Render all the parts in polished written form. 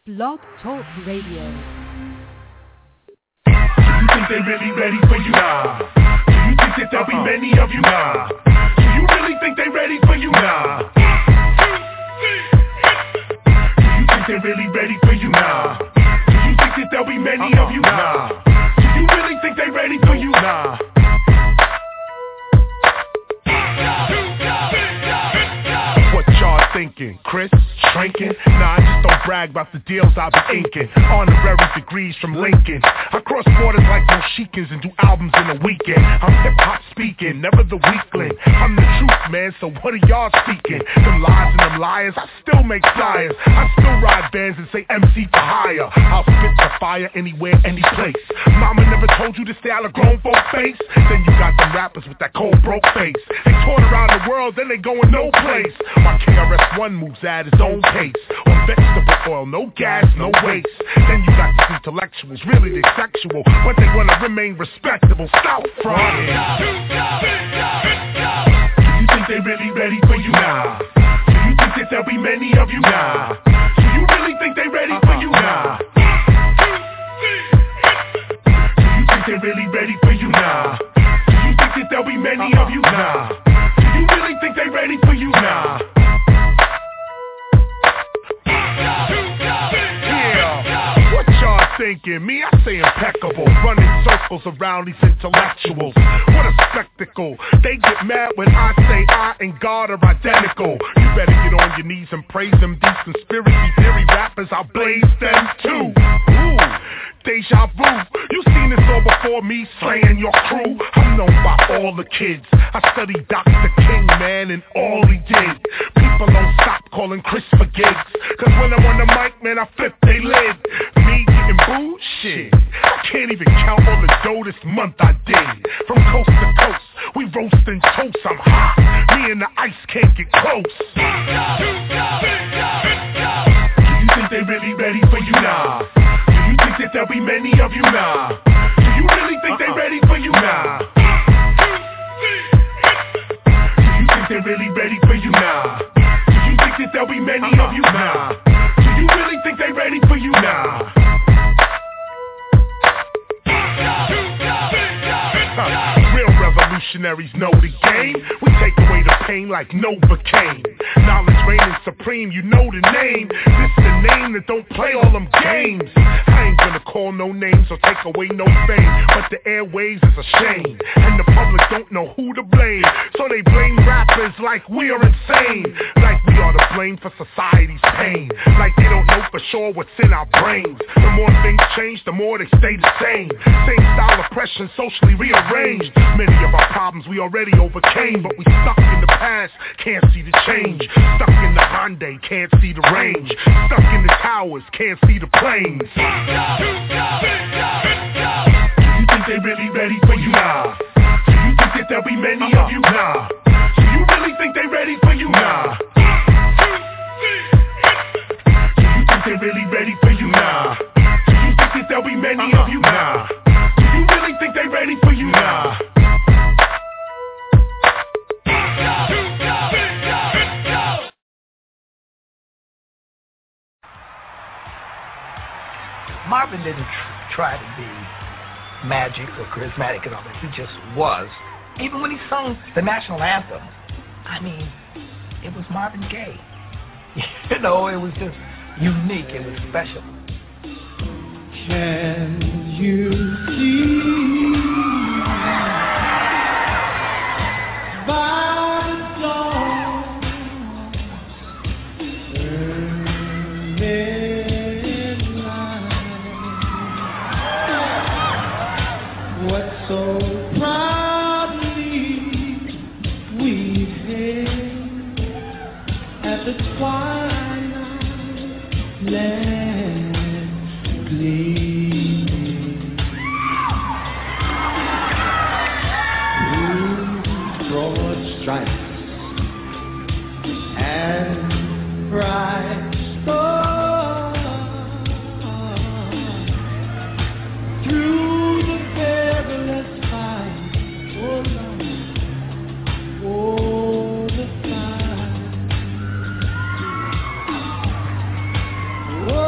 Blog Talk Radio. Do you think they really ready for you? Nah. Do you think that there'll be many of you? Nah. Do you really think they ready for you? Nah. Do you think they really ready for you? Nah. Do you think that there'll be many of you? Nah. Do you really think they ready for you? Nah. What y'all thinking, Chris? Shrinking? Nah, I just don't brag about the deals I be inking. Honorary degrees from Lincoln. I cross borders like Moshikans and do albums in a weekend. I'm hip-hop speaking, never the weakling. I'm the truth, man, so what are y'all speaking? Them lies and them liars, I still make flyers. I still ride bands and say MC for hire. I'll spit the fire anywhere, any place. Mama never told you to stay out of grown folk face? Then you got them rappers with that cold broke face. They toured around the world, then they going no place. My KRS-One moves at his own pace. On vegetable oil, no gas, no waste. Then you got these intellectuals, really they sexual, but they wanna remain respectable. Stop fronting. Do you think they really ready for you? Nah. Do you think that there'll be many of you? Nah. Do you really think they ready for you? Nah. Do you think they really ready for you? Nah. Do you think that there'll be many of you? Nah. Do you really think they ready for you? Nah. Thinking me, I say impeccable, running circles around these intellectuals. What a spectacle. They get mad when I say I and God are identical. You better get on your knees and praise them. These conspiracy theory rappers, I'll blaze them too. Ooh, deja vu. You seen this all before me, slaying your crew. I'm known by all the kids. I studied Dr. King, man, and all he did. People don't stop calling Chris for gigs, cause when I'm on the mic, man, I flip they lid. Me getting booed? Shit, I can't even count all the dough this month I did. From coast to coast, we roasting toast, I'm hot. Me and the ice can't get close. Do you think they really ready for you? Nah. Do you think that there'll be many of you? Nah. Do you really think they ready for you? Nah. Do you think they really ready for you? Nah. Do you think that there'll be many of you? Nah. Do you really think they ready for you? Nah. Real revolutionaries know the game. We take away the pain like Novocaine. Knowledge reigning supreme, you know the name. This the name that don't play all them games. I ain't gonna call no names or take away no fame, but the airwaves is a shame, and the public don't know who to blame. So they blame rappers like we are insane, like we are to blame for society's pain, like they don't know for sure what's in our brains. The more things change, the more they stay the same. Same style oppression, socially rearranged. Many of our problems we already overcame, but we stuck in the past, can't see the change. Stuck in the Hyundai, can't see the range. Stuck in the towers, can't see the planes. Do you think they really ready for you? Nah. Do you think that there'll be many of you? Nah. Do you really think they ready for you? Nah. Do you think they really ready for you? Nah. Do you think that there'll be many of you? Nah. Do you really think they ready for you? Nah. Marvin didn't try to be magic or charismatic and all that. He just was. Even when he sung the national anthem, I mean, it was Marvin Gaye. You know, it was just unique. It was special. Can you see by the dawn's early light what so proudly we hailed at the twilight land gleaming through broad stripes and bright stars through the perilous fight. Oh Lord, oh the fight. Oh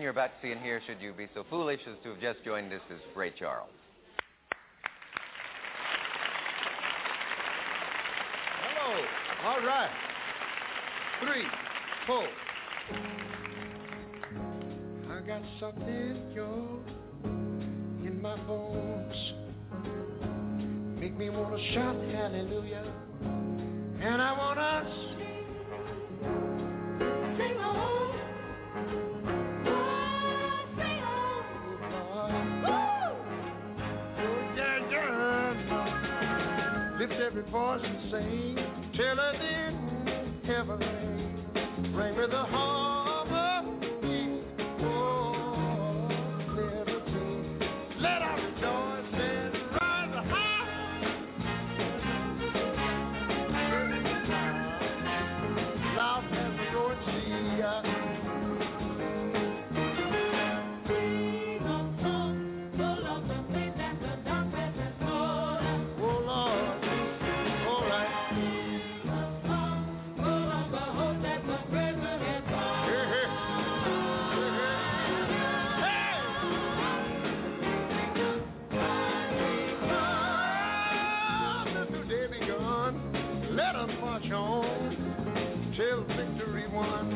you're about to see and hear, should you be so foolish as to have just joined us, is Ray Charles. Hello. All right. 3, 4. I got something, yo, in my bones. Make me want to shout hallelujah. And I want to sing on. Sing on. Oh, yeah, yeah. Lift every voice and sing. Till it in heaven ring with the harmony. Oh, liberty. Let us rejoice and rise high. Loud as the roaring sea. Till victory won.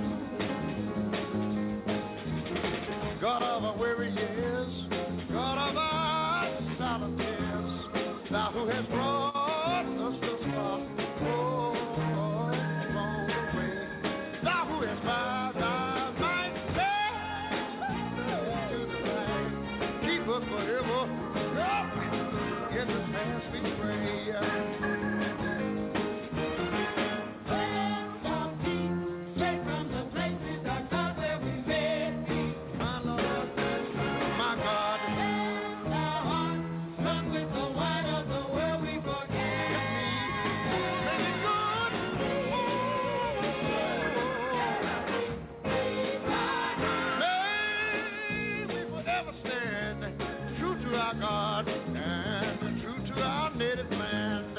God of our weary years, God of our silent tears, thou who hast brought us thus far, oh, along the way, thou who hast bowed thy might to the light, keep us forever, in the past we pray. God and true to our native land.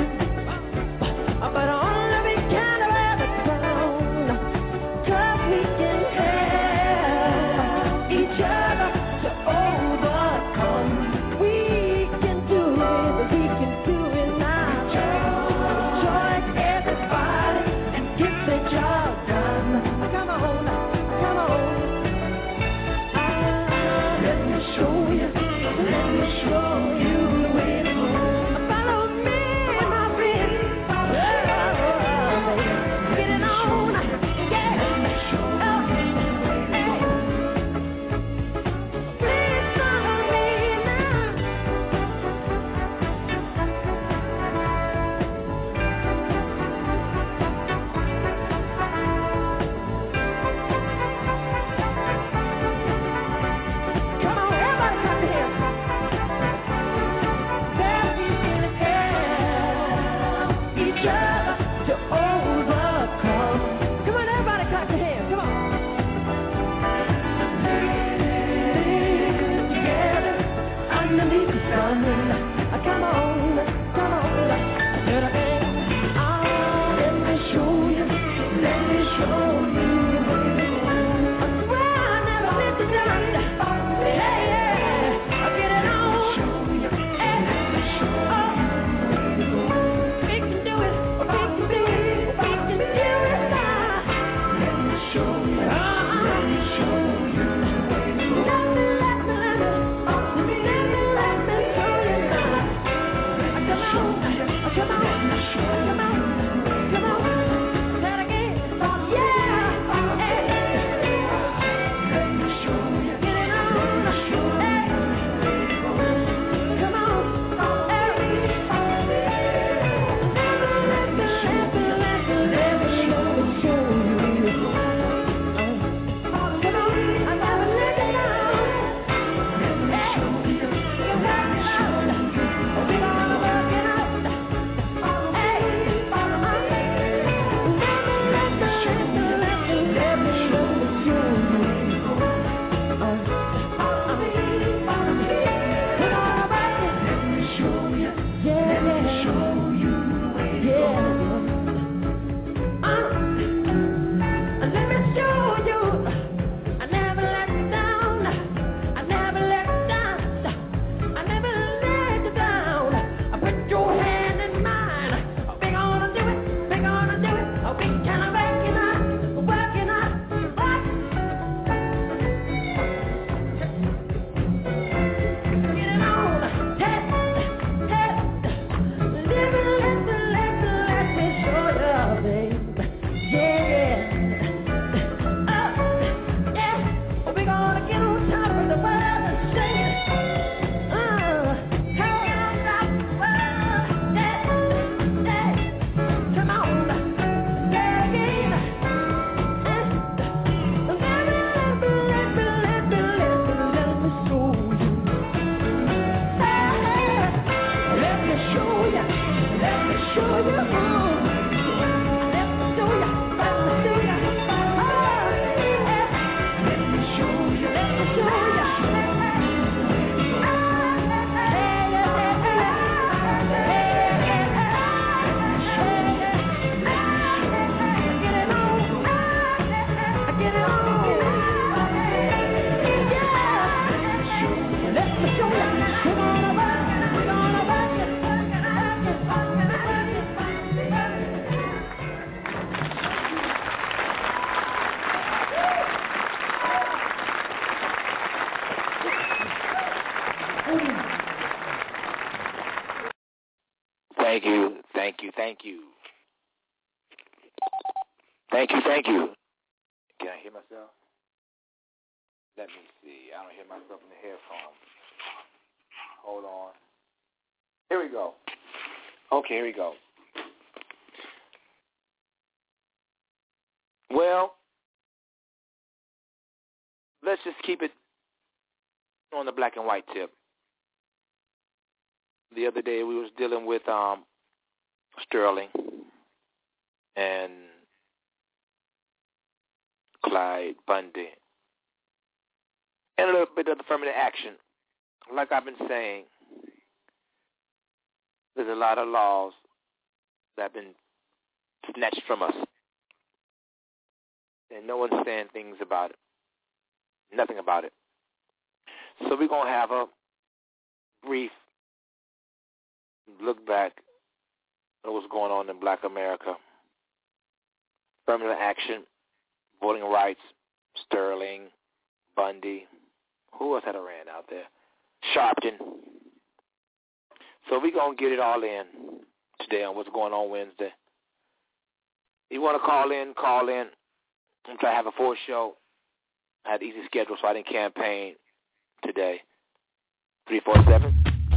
But only we can ever drown, 'cause we Thank you. Can I hear myself? Let me see. I don't hear myself in the headphones. Hold on. Here we go. Okay, here we go. Well, let's just keep it on the black and white tip. The other day we was dealing with Sterling and Clyde Bundy and a little bit of affirmative action. Like I've been saying, there's a lot of laws that have been snatched from us. And no one's saying things about it. Nothing about it. So we're going to have a brief look back at what's going on in Black America. Affirmative action, voting rights, Sterling, Bundy. Who else had a ran out there? Sharpton. So we're going to get it all in today on what's going on Wednesday. You want to call in, call in. I'm trying to have a full show. I had an easy schedule, so I didn't campaign today. 347.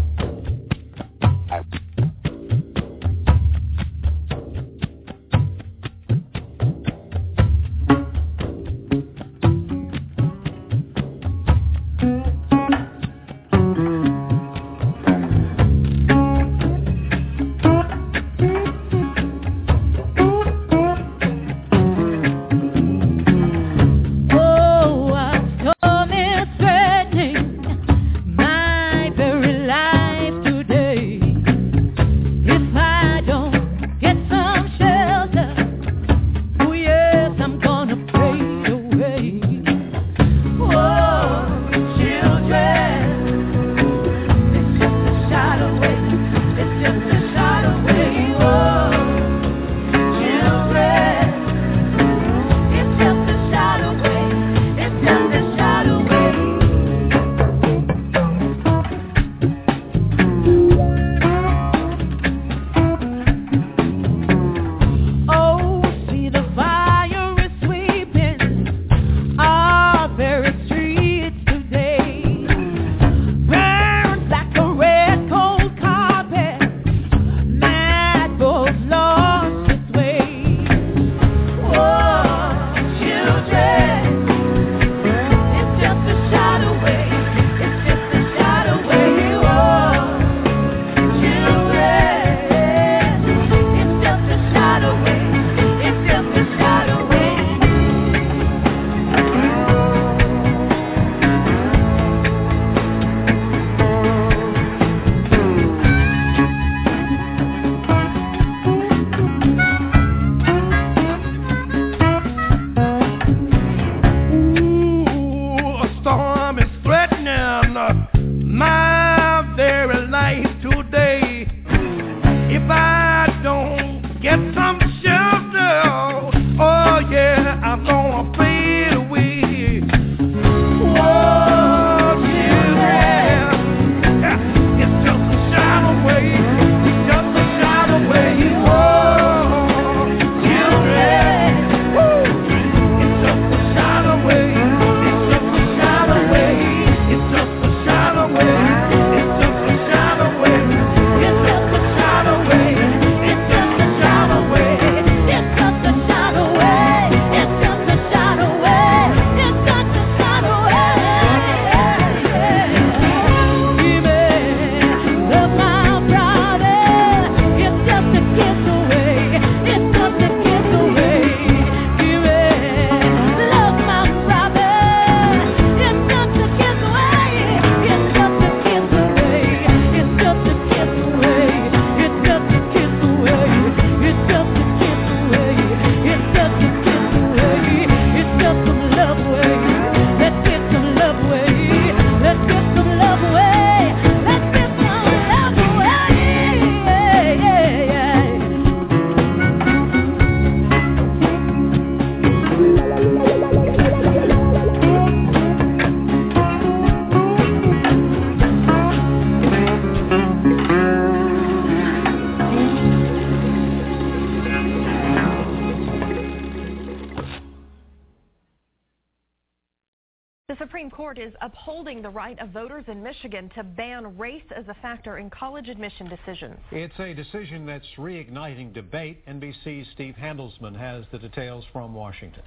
The Supreme Court is upholding the right of voters in Michigan to ban race as a factor in college admission decisions. It's a decision that's reigniting debate. NBC's Steve Handelsman has the details from Washington.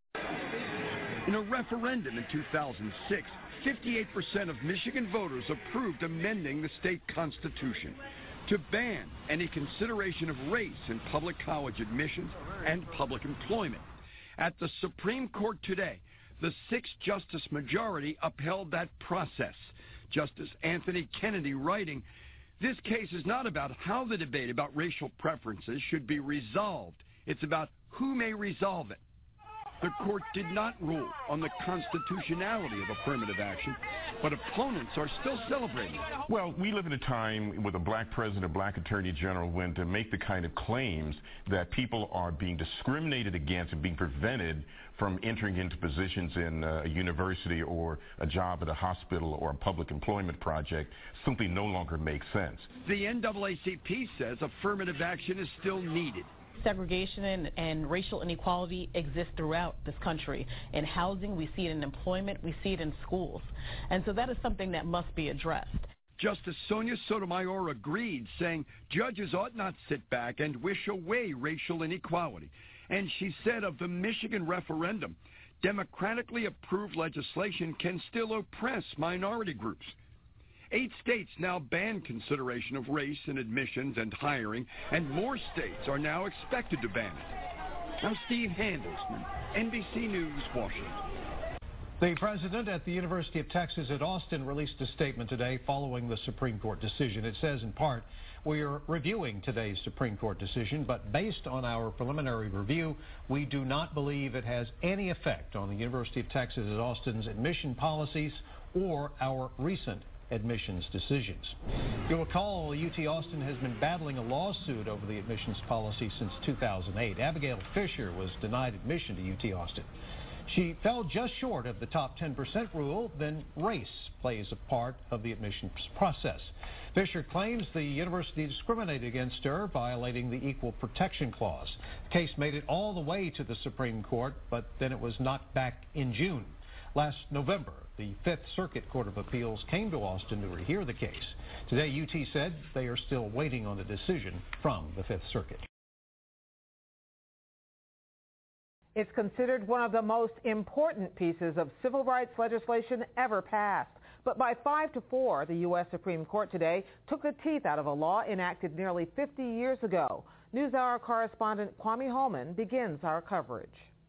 In a referendum in 2006, 58% of Michigan voters approved amending the state constitution to ban any consideration of race in public college admissions and public employment. At the Supreme Court today, the six-justice majority upheld that process. Justice Anthony Kennedy writing, "This case is not about how the debate about racial preferences should be resolved. It's about who may resolve it." the court did not rule on the constitutionality of affirmative action, but opponents are still celebrating. Well, we live in a time with a black president, a black attorney general, when to make the kind of claims that people are being discriminated against and being prevented from entering into positions in a university or a job at a hospital or a public employment project simply no longer makes sense. The NAACP says affirmative action is still needed. Segregation and racial inequality exist throughout this country. In housing, we see it in employment, we see it in schools. And so that is something that must be addressed. Justice Sonia Sotomayor agreed, saying judges ought not sit back and wish away racial inequality. And she said of the Michigan referendum, democratically approved legislation can still oppress minority groups. 8 states now ban consideration of race in admissions and hiring, and more states are now expected to ban it. Now, Steve Handelsman, NBC News, Washington. The president at the University of Texas at Austin released a statement today following the Supreme Court decision. It says, in part, we are reviewing today's Supreme Court decision, but based on our preliminary review, we do not believe it has any effect on the University of Texas at Austin's admission policies or our recent admissions decisions. You'll recall UT Austin has been battling a lawsuit over the admissions policy since 2008. Abigail Fisher was denied admission to UT Austin. She fell just short of the top 10% rule, then race plays a part of the admissions process. Fisher claims the university discriminated against her, violating the Equal Protection Clause. The case made it all the way to the Supreme Court, but then it was knocked back in June. Last November, the Fifth Circuit Court of Appeals came to Austin to rehear the case. Today, UT said they are still waiting on a decision from the Fifth Circuit. It's considered one of the most important pieces of civil rights legislation ever passed. But by 5-4, the U.S. Supreme Court today took the teeth out of a law enacted nearly 50 years ago. NewsHour correspondent Kwame Holman begins our coverage.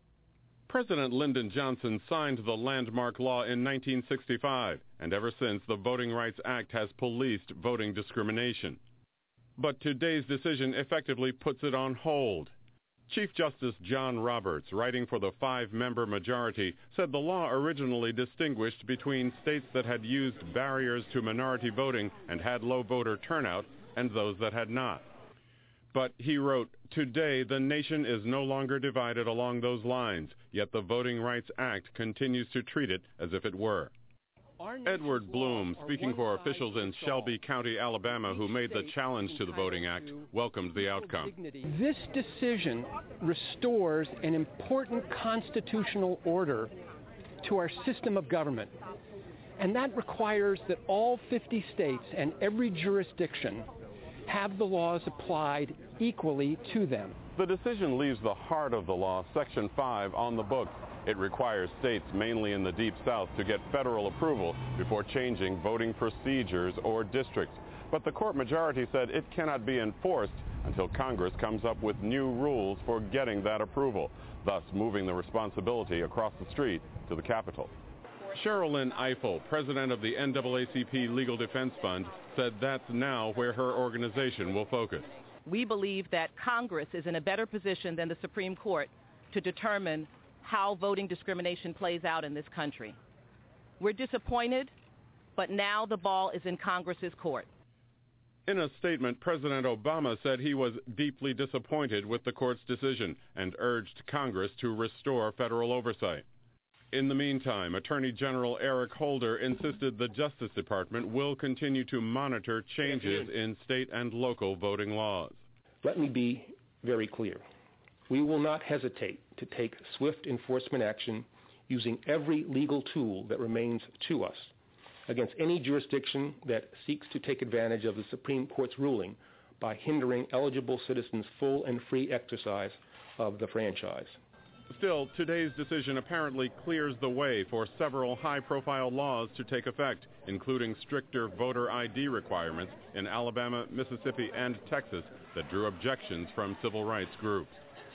President Lyndon Johnson signed the landmark law in 1965, and ever since, the Voting Rights Act has policed voting discrimination. But today's decision effectively puts it on hold. Chief Justice John Roberts, writing for the 5-member majority, said the law originally distinguished between states that had used barriers to minority voting and had low voter turnout and those that had not. But he wrote, today the nation is no longer divided along those lines, yet the Voting Rights Act continues to treat it as if it were. Edward Bloom, speaking for officials in Shelby County, Alabama, who made the challenge to the Voting Act, welcomed the outcome. This decision restores an important constitutional order to our system of government, and that requires that all 50 states and every jurisdiction have the laws applied equally to them. The decision leaves the heart of the law, Section 5, on the books. It requires states, mainly in the Deep South, to get federal approval before changing voting procedures or districts. But the court majority said it cannot be enforced until Congress comes up with new rules for getting that approval, thus moving the responsibility across the street to the Capitol. Sherilyn Eiffel, president of the NAACP Legal Defense Fund, said that's now where her organization will focus. We believe that Congress is in a better position than the Supreme Court to determine how voting discrimination plays out in this country. We're disappointed, but now the ball is in Congress's court. In a statement, President Obama said he was deeply disappointed with the court's decision and urged Congress to restore federal oversight. In the meantime, Attorney General Eric Holder insisted the Justice Department will continue to monitor changes in state and local voting laws. Let me be very clear. We will not hesitate to take swift enforcement action using every legal tool that remains to us against any jurisdiction that seeks to take advantage of the Supreme Court's ruling by hindering eligible citizens' full and free exercise of the franchise. Still, today's decision apparently clears the way for several high-profile laws to take effect, including stricter voter ID requirements in Alabama, Mississippi, and Texas that drew objections from civil rights groups.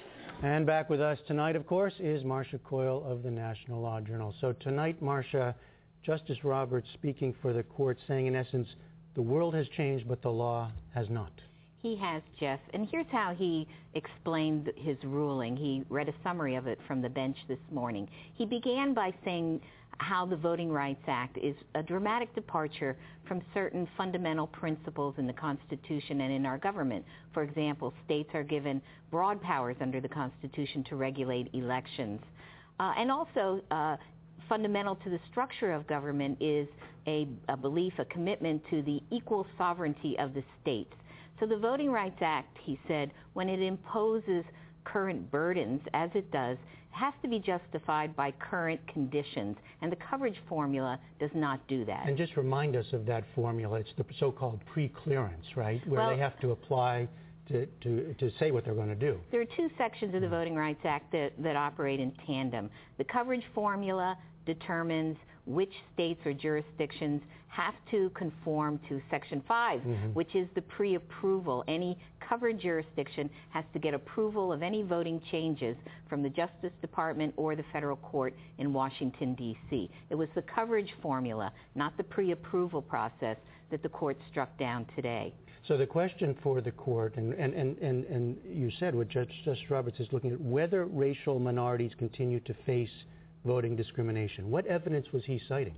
And back with us tonight, of course, is Marcia Coyle of the National Law Journal. So tonight, Marcia, Justice Roberts speaking for the court, saying in essence, the world has changed, but the law has not. He has, Jeff, and here's how he explained his ruling. He read a summary of it from the bench this morning. He began by saying how the Voting Rights Act is a dramatic departure from certain fundamental principles in the Constitution and in our government. For example, states are given broad powers under the Constitution to regulate elections. And also, fundamental to the structure of government is a belief, a commitment to the equal sovereignty of the states. So the Voting Rights Act, he said, when it imposes current burdens, as it does, has to be justified by current conditions, and the coverage formula does not do that. And just remind us of that formula. It's the so-called pre-clearance, right, where they have to apply to say what they're going to do. There are two sections of the Voting Rights Act that operate in tandem. The coverage formula determines which states or jurisdictions have to conform to Section 5, which is the pre-approval. Any covered jurisdiction has to get approval of any voting changes from the Justice Department or the federal court in Washington, D.C. It was the coverage formula, not the pre-approval process, that the court struck down today. So the question for the court, and you said what Justice Roberts is looking at, whether racial minorities continue to face voting discrimination. What evidence was he citing?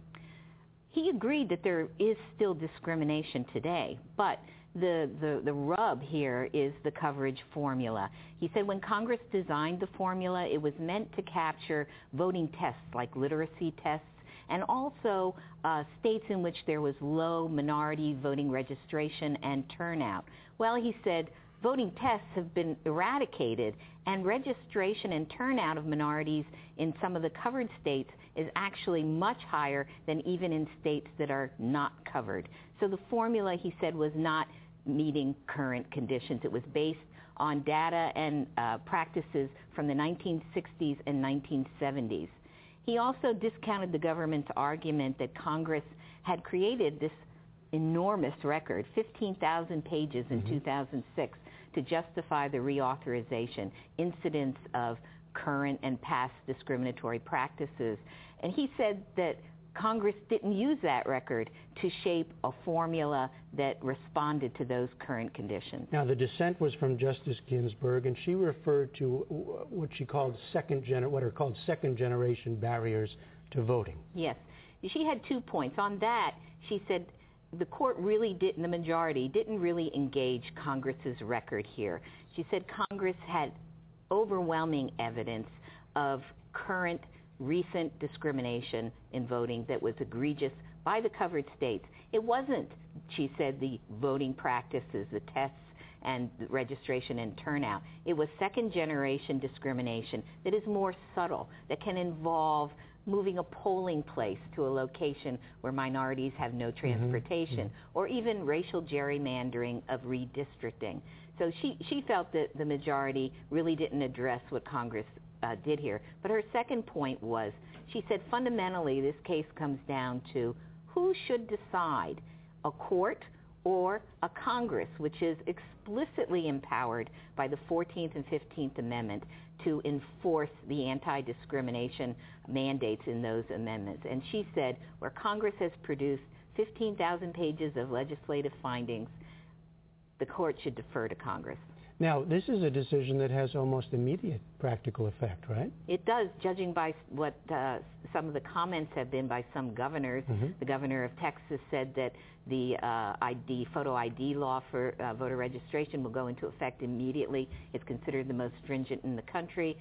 He agreed that there is still discrimination today, but the rub here is the coverage formula. He said when Congress designed the formula, it was meant to capture voting tests like literacy tests and also states in which there was low minority voting registration and turnout. Well, he said voting tests have been eradicated, and registration and turnout of minorities in some of the covered states is actually much higher than even in states that are not covered. So the formula, he said, was not meeting current conditions. It was based on data and practices from the 1960s and 1970s. He also discounted the government's argument that Congress had created this enormous record, 15,000 pages in 2006, to justify the reauthorization, incidents of current and past discriminatory practices. And he said that Congress didn't use that record to shape a formula that responded to those current conditions. Now, the dissent was from Justice Ginsburg, and she referred to what she called second generation barriers to voting. Yes. She had 2 points. On that, she said the court really didn't, the majority didn't really engage Congress's record here. She said Congress had overwhelming evidence of current recent discrimination in voting that was egregious by the covered states. It wasn't, she said, the voting practices, the tests and the registration and turnout. It was second generation discrimination that is more subtle, that can involve moving a polling place to a location where minorities have no transportation, or even racial gerrymandering of redistricting. So she felt that the majority really didn't address what Congress did here. But her second point was, she said fundamentally this case comes down to who should decide, a court or a Congress, which is explicitly empowered by the 14th and 15th Amendment to enforce the anti-discrimination mandates in those amendments. And she said where Congress has produced 15,000 pages of legislative findings, the court should defer to Congress. Now, this is a decision that has almost immediate practical effect, right? It does, judging by what some of the comments have been by some governors. The governor of Texas said that the photo ID law for voter registration will go into effect immediately. It's considered the most stringent in the country.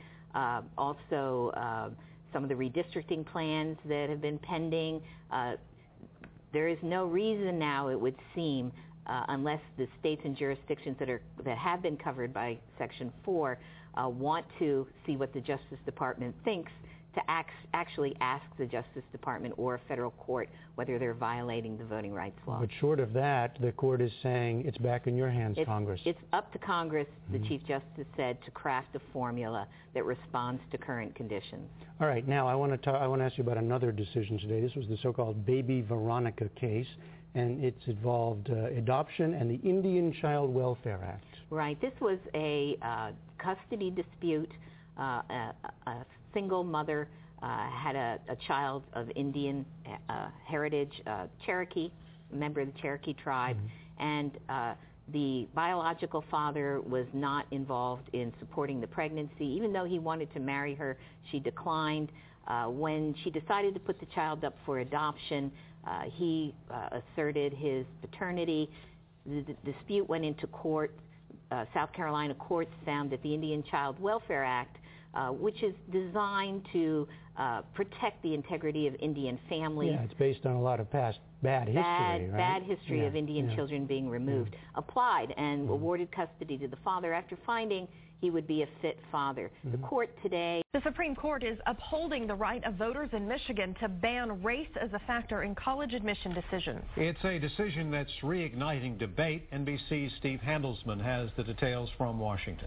Also, some of the redistricting plans that have been pending. There is no reason now, it would seem, unless the states and jurisdictions that have been covered by Section 4 want to see what the Justice Department thinks, to actually ask the Justice Department or a federal court whether they're violating the voting rights law. But short of that, the court is saying it's back in your hands, Congress. It's up to Congress, the Chief Justice said, to craft a formula that responds to current conditions. All right. Now, I want to ask you about another decision today. This was the so-called Baby Veronica case, and it's involved adoption and the Indian Child Welfare Act. Right. This was a custody dispute. A single mother had a child of Indian heritage, Cherokee, a member of the Cherokee tribe, and The biological father was not involved in supporting the pregnancy. Even though he wanted to marry her, she declined. When she decided to put the child up for adoption, he asserted his paternity. The dispute went into court. South Carolina courts found that the Indian Child Welfare Act, which is designed to protect the integrity of Indian families. Yeah, it's based on a lot of past bad history, right? Bad history of Indian children being removed. Applied and awarded custody to the father after finding he would be a fit father. The court today... The Supreme Court is upholding the right of voters in Michigan to ban race as a factor in college admission decisions. It's a decision that's reigniting debate. NBC's Steve Handelsman has the details from Washington.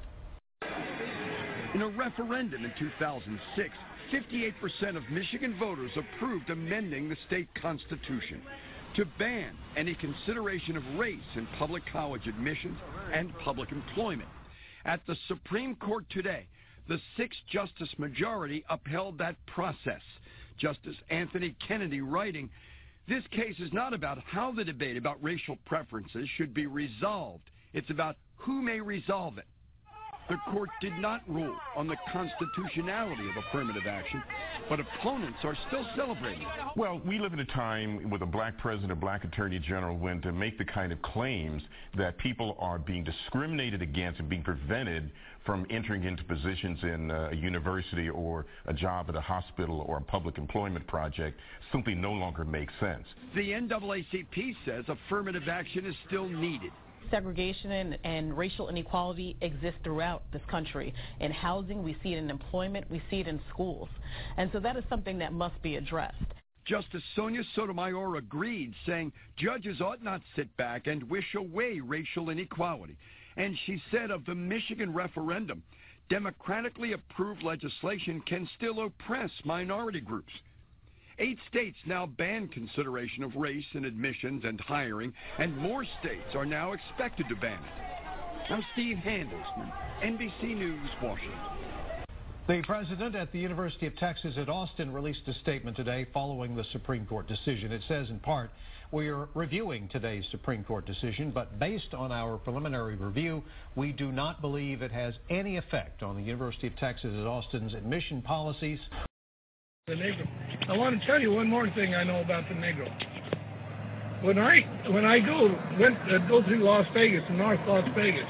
In a referendum in 2006, 58% of Michigan voters approved amending the state constitution to ban any consideration of race in public college admissions and public employment. At the Supreme Court today, the 6-justice majority upheld that process. Justice Anthony Kennedy writing, "This case is not about how the debate about racial preferences should be resolved. It's about who may resolve it." The court did not rule on the constitutionality of affirmative action, but opponents are still celebrating. Well, we live in a time with a black president, a black attorney general, when to make the kind of claims that people are being discriminated against and being prevented from entering into positions in a university or a job at a hospital or a public employment project simply no longer makes sense. The NAACP says affirmative action is still needed. Segregation and racial inequality exist throughout this country. In housing, we see it in employment, we see it in schools. And so that is something that must be addressed. Justice Sonia Sotomayor agreed, saying judges ought not sit back and wish away racial inequality. And she said of the Michigan referendum, democratically approved legislation can still oppress minority groups. 8 states now ban consideration of race in admissions and hiring, and more states are now expected to ban it. I'm Steve Handelsman, NBC News, Washington. The president at the University of Texas at Austin released a statement today following the Supreme Court decision. It says, in part, "We are reviewing today's Supreme Court decision, but based on our preliminary review, we do not believe it has any effect on the University of Texas at Austin's admission policies." The Negro. I want to tell you one more thing I know about the Negro. When I go through Las Vegas, North Las Vegas,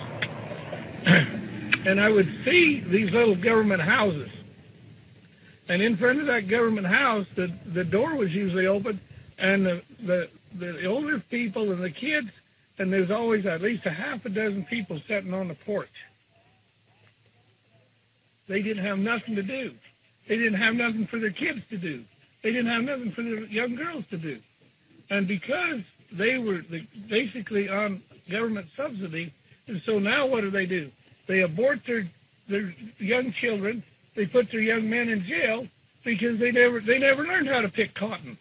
and I would see these little government houses, and in front of that government house, the door was usually open, and the older people and the kids, and there's always at least a half a dozen people sitting on the porch. They didn't have nothing to do. They didn't have nothing for their kids to do. They didn't have nothing for their young girls to do. And because they were basically on government subsidy, and so now what do? They abort their young children. They put their young men in jail because they never learned how to pick cotton.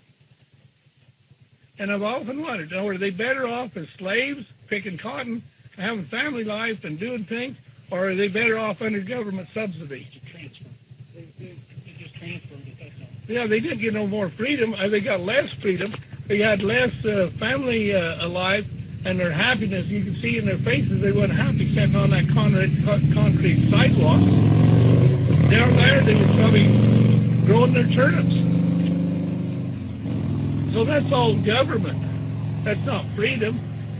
And I've often wondered, are they better off as slaves, picking cotton, having family life and doing things, or are they better off under government subsidy? They just transferred it, that's all. Yeah, they didn't get no more freedom. They got less freedom. They had less family alive, and their happiness, you can see in their faces, they weren't happy sitting on that concrete sidewalk. Down there, they were probably growing their turnips. So that's all government. That's not freedom.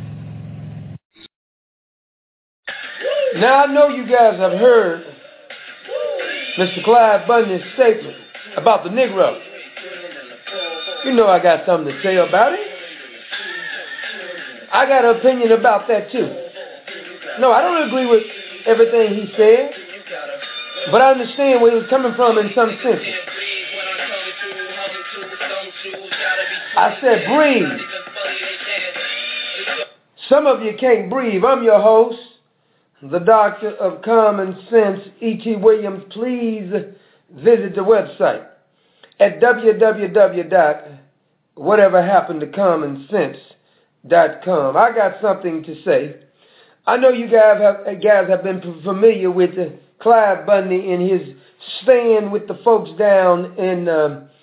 Now, I know you guys have heard Mr. Clyde Bundy's statement about the Negro. You know I got something to say about it. I got an opinion about that too. No, I don't agree with everything he said, but I understand where he was coming from in some sense. I said breathe. Some of you can't breathe. I'm your host, the Doctor of Common Sense, E.T. Williams. Please visit the website at www.whateverhappenedtocommonsense.com. I got something to say. I know you guys have been familiar with Clyde Bundy and his stand with the folks down in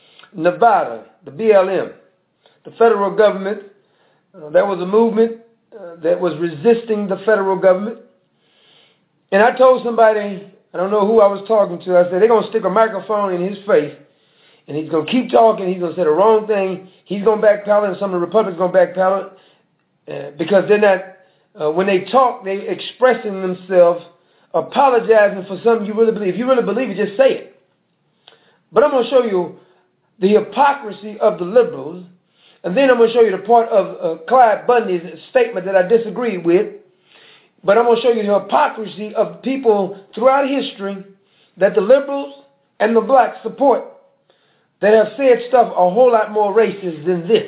Nevada, the BLM, the federal government. There was a movement that was resisting the federal government. And I told somebody, I don't know who I was talking to, I said, they're going to stick a microphone in his face, and he's going to keep talking, he's going to say the wrong thing, he's going to backpedal, and some of the Republicans are going to backpedal, because they're not, when they talk, they're expressing themselves, apologizing for something you really believe. If you really believe it, just say it. But I'm going to show you the hypocrisy of the liberals, and then I'm going to show you the part of Clyde Bundy's statement that I disagree with. But I'm going to show you the hypocrisy of people throughout history that the liberals and the blacks support that have said stuff a whole lot more racist than this.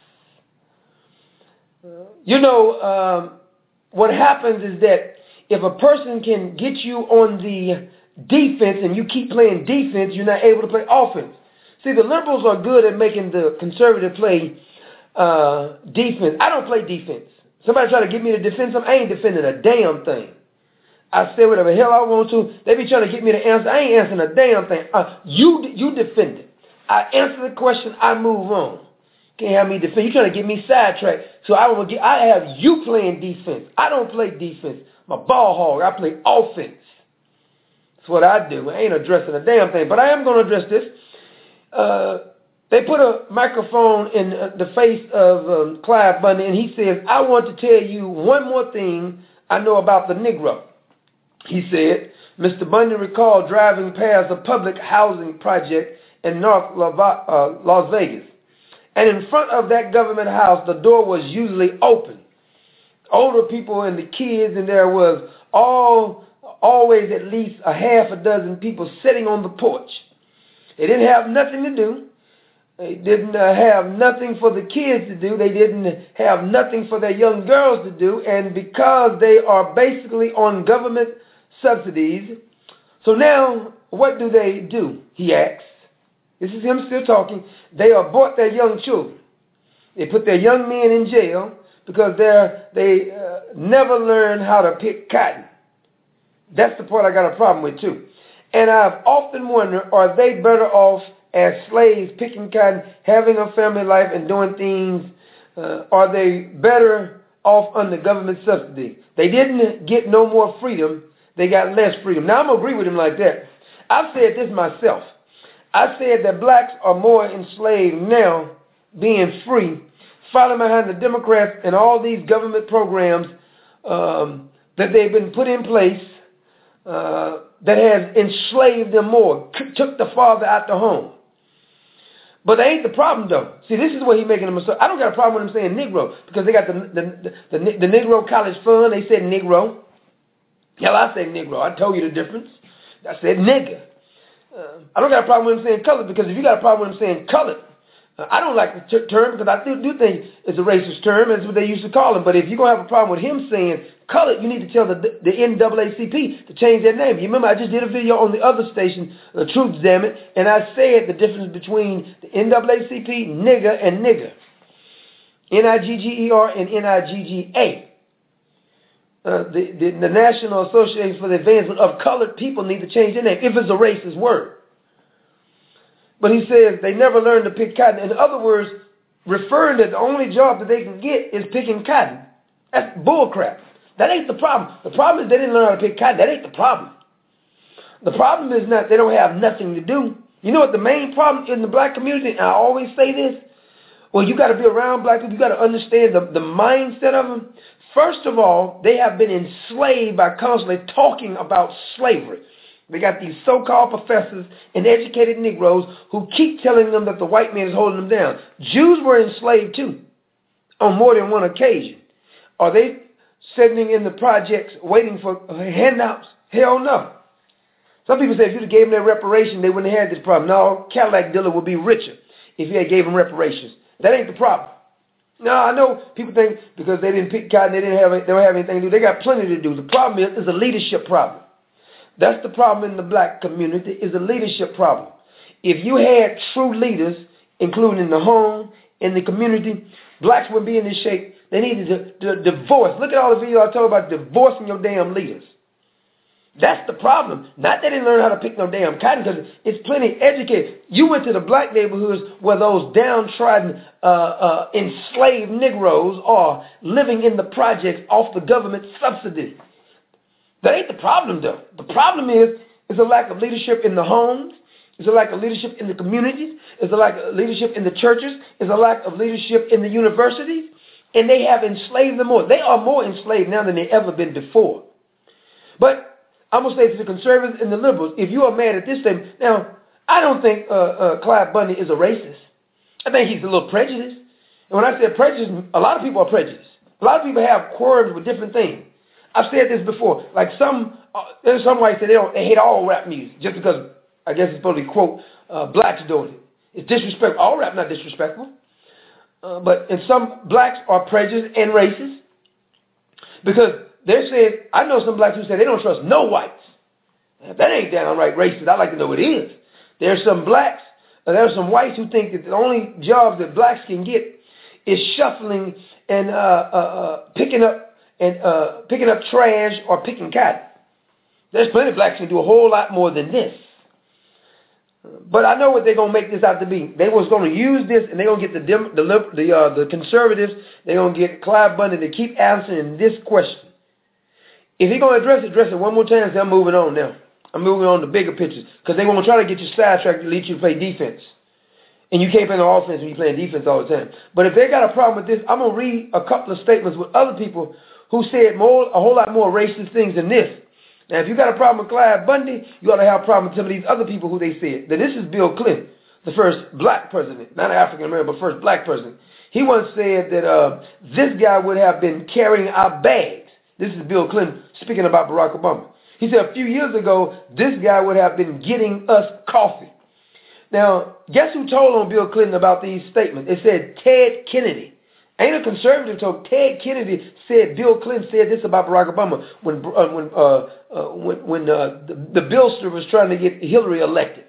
You know, what happens is that if a person can get you on the defense and you keep playing defense, you're not able to play offense. See, the liberals are good at making the conservative play defense. I don't play defense. Somebody try to get me to defend something, I ain't defending a damn thing. I say whatever the hell I want to. They be trying to get me to answer. I ain't answering a damn thing. You defend it. I answer the question, I move on. Can't have me defend. You trying to get me sidetracked. So I have you playing defense. I don't play defense. I'm a ball hog. I play offense. That's what I do. I ain't addressing a damn thing. But I am going to address this. They put a microphone in the face of Clyde Bundy, and he says, I want to tell you one more thing I know about the Negro. He said, Mr. Bundy recalled driving past a public housing project in North Las Vegas. And in front of that government house, the door was usually open. Older people and the kids, and there was always at least a half a dozen people sitting on the porch. They didn't have nothing to do. They didn't have nothing for the kids to do. They didn't have nothing for their young girls to do. And because they are basically on government subsidies, so now what do? He asks. This is him still talking. They abort their young children. They put their young men in jail because they never learn how to pick cotton. That's the part I got a problem with too. And I've often wondered, are they better off as slaves picking cotton, having a family life and doing things? Are they better off under government subsidy? They didn't get no more freedom. They got less freedom. Now, I'm going to agree with him like that. I've said this myself. I said that blacks are more enslaved now, being free, following behind the Democrats and all these government programs that they've been put in place that has enslaved them more, took the father out the home. But that ain't the problem, though. See, this is where he's making a mistake. I don't got a problem with him saying Negro, because they got the Negro College Fund. They said Negro. Hell, I say Negro. I told you the difference. I said nigger. I don't got a problem with him saying colored, because if you got a problem with him saying colored, I don't like the term, because I do think it's a racist term. That's what they used to call him. But if you're going to have a problem with him saying colored, you need to tell the NAACP to change their name. You remember I just did a video on the other station, Truth Damn It, and I said the difference between the NAACP, nigger, and nigger. Nigger and Nigga. The National Association for the Advancement of Colored People need to change their name if it's a racist word. But he says they never learned to pick cotton. In other words, referring that the only job that they can get is picking cotton. That's bullcrap. That ain't the problem. The problem is they didn't learn how to pick cotton. That ain't the problem. The problem is not they don't have nothing to do. You know what the main problem in the black community, and I always say this, well, you got to be around black people. You got to understand the mindset of them. First of all, they have been enslaved by constantly talking about slavery. They got these so-called professors and educated Negroes who keep telling them that the white man is holding them down. Jews were enslaved too, on more than one occasion. Are they sitting in the projects waiting for handouts? Hell no. Some people say if you'd have gave them their reparation, they wouldn't have had this problem. No, Cadillac dealer would be richer if you had gave them reparations. That ain't the problem. No, I know people think because they didn't pick cotton, they don't have anything to do. They got plenty to do. The problem is a leadership problem. That's the problem in the black community, is a leadership problem. If you had true leaders, including in the home, in the community, blacks wouldn't be in this shape. They needed to divorce. Look at all the videos I told about divorcing your damn leaders. That's the problem. Not that they didn't learn how to pick no damn cotton, because it's plenty educated. You went to the black neighborhoods where those downtrodden, enslaved Negroes are living in the projects off the government subsidy. That ain't the problem, though. The problem is a lack of leadership in the homes. It's a lack of leadership in the communities. It's a lack of leadership in the churches. It's a lack of leadership in the universities. And they have enslaved them more. They are more enslaved now than they've ever been before. But I'm going to say to the conservatives and the liberals, if you are mad at this thing, now, I don't think Clyde Bundy is a racist. I think he's a little prejudiced. And when I say prejudiced, a lot of people are prejudiced. A lot of people have quirks with different things. I've said this before. Like there's some whites that they hate all rap music just because, I guess it's supposed to be, quote, blacks doing it. It's disrespectful. All rap not disrespectful. But some blacks are prejudiced and racist because they're saying, I know some blacks who say they don't trust no whites. If that ain't downright racist, I'd like to know what it is. There's some blacks, there's some whites who think that the only jobs that blacks can get is shuffling and picking up trash or picking cotton. There's plenty of blacks who can do a whole lot more than this. But I know what they're going to make this out to be. They was going to use this, and they're going to get the conservatives, they're going to get Clyde Bundy to keep answering this question. If he's going to address it one more time, say, I'm moving on now. I'm moving on to bigger pictures. Because they want to try to get you sidetracked to lead you to play defense. And you can't play no offense when you're playing defense all the time. But if they got a problem with this, I'm going to read a couple of statements with other people who said a whole lot more racist things than this. Now, if you got a problem with Clyde Bundy, you ought to have a problem with some of these other people who they said. Now, this is Bill Clinton, the first black president, not African American, but first black president. He once said that this guy would have been carrying our bags. This is Bill Clinton speaking about Barack Obama. He said a few years ago, this guy would have been getting us coffee. Now, guess who told on Bill Clinton about these statements? It said Ted Kennedy. Ain't a conservative told. Ted Kennedy said Bill Clinton said this about Barack Obama when the billster was trying to get Hillary elected.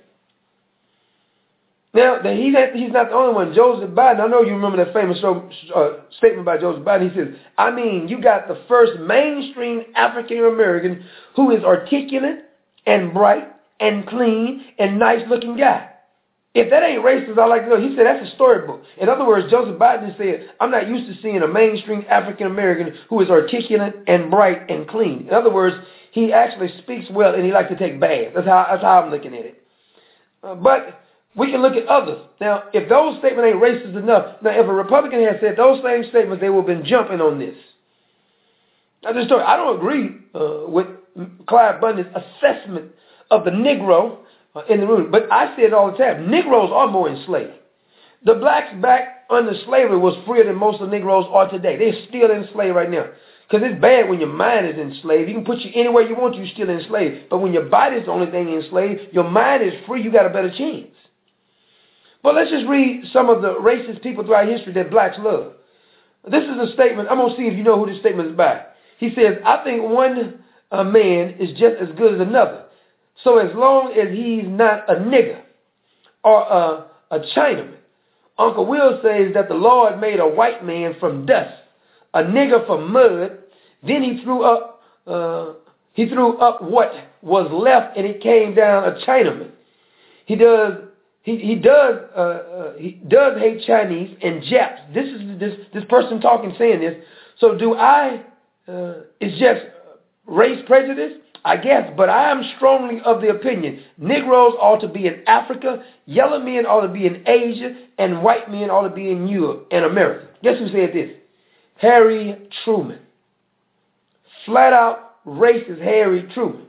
Now, he's not the only one. Joseph Biden, I know you remember that famous statement by Joseph Biden. He says, I mean, you got the first mainstream African-American who is articulate and bright and clean and nice-looking guy. If that ain't racist, I'd like to know. He said that's a storybook. In other words, Joseph Biden said, I'm not used to seeing a mainstream African-American who is articulate and bright and clean. In other words, he actually speaks well and he likes to take baths. That's how I'm looking at it. But we can look at others. Now, if those statements ain't racist enough, now if a Republican had said those same statements, they would have been jumping on this. Now, this story, I don't agree with Clyde Bundy's assessment of the Negro in the room. But I say it all the time. Negroes are more enslaved. The blacks back under slavery was freer than most of the Negroes are today. They're still enslaved right now. Because it's bad when your mind is enslaved. You can put you anywhere you want, you're still enslaved. But when your body's the only thing enslaved, your mind is free, you got a better chance. But let's just read some of the racist people throughout history that blacks love. This is a statement. I'm going to see if you know who this statement is by. He says, I think one man is just as good as another. So as long as he's not a nigger or a Chinaman. Uncle Will says that the Lord made a white man from dust, a nigger from mud. Then he threw up what was left, and it came down a Chinaman. He does hate Chinese and Japs. This is this person talking saying this. So it's just race prejudice? I guess, but I am strongly of the opinion Negroes ought to be in Africa, yellow men ought to be in Asia, and white men ought to be in Europe and America. Guess who said this? Harry Truman. Flat out racist Harry Truman.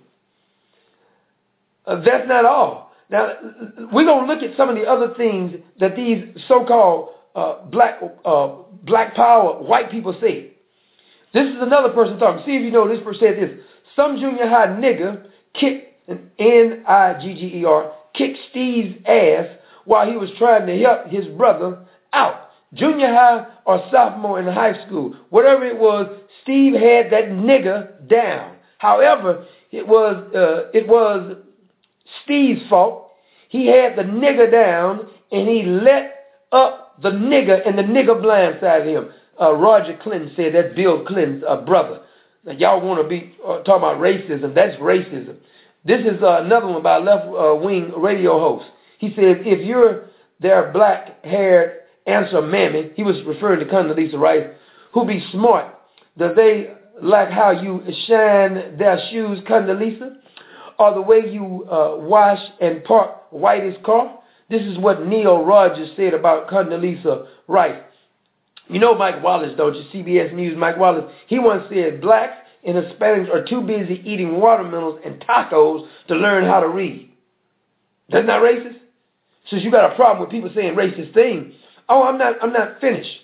That's not all. Now, we're going to look at some of the other things that these so-called black power white people say. This is another person talking. See if you know this person said this. Some junior high nigger kicked, N-I-G-G-E-R, kicked Steve's ass while he was trying to help his brother out. Junior high or sophomore in high school, whatever it was, Steve had that nigger down. However, it was Steve's fault. He had the nigger down, and he let up the nigger, and the nigger blindsided him. Roger Clinton said that's Bill Clinton's brother. Now, y'all want to be talking about racism. That's racism. This is another one by a left-wing radio host. He says, if you're their black-haired answer mammy, he was referring to Condoleezza Rice, who be smart, does they like how you shine their shoes, Condoleezza? Or the way you wash and park Whitey's car? This is what Neil Rogers said about Condoleezza Rice. You know Mike Wallace, don't you? CBS News, Mike Wallace. He once said, blacks and Hispanics are too busy eating watermelons and tacos to learn how to read. That's not racist? Since you got a problem with people saying racist things, oh, I'm not finished.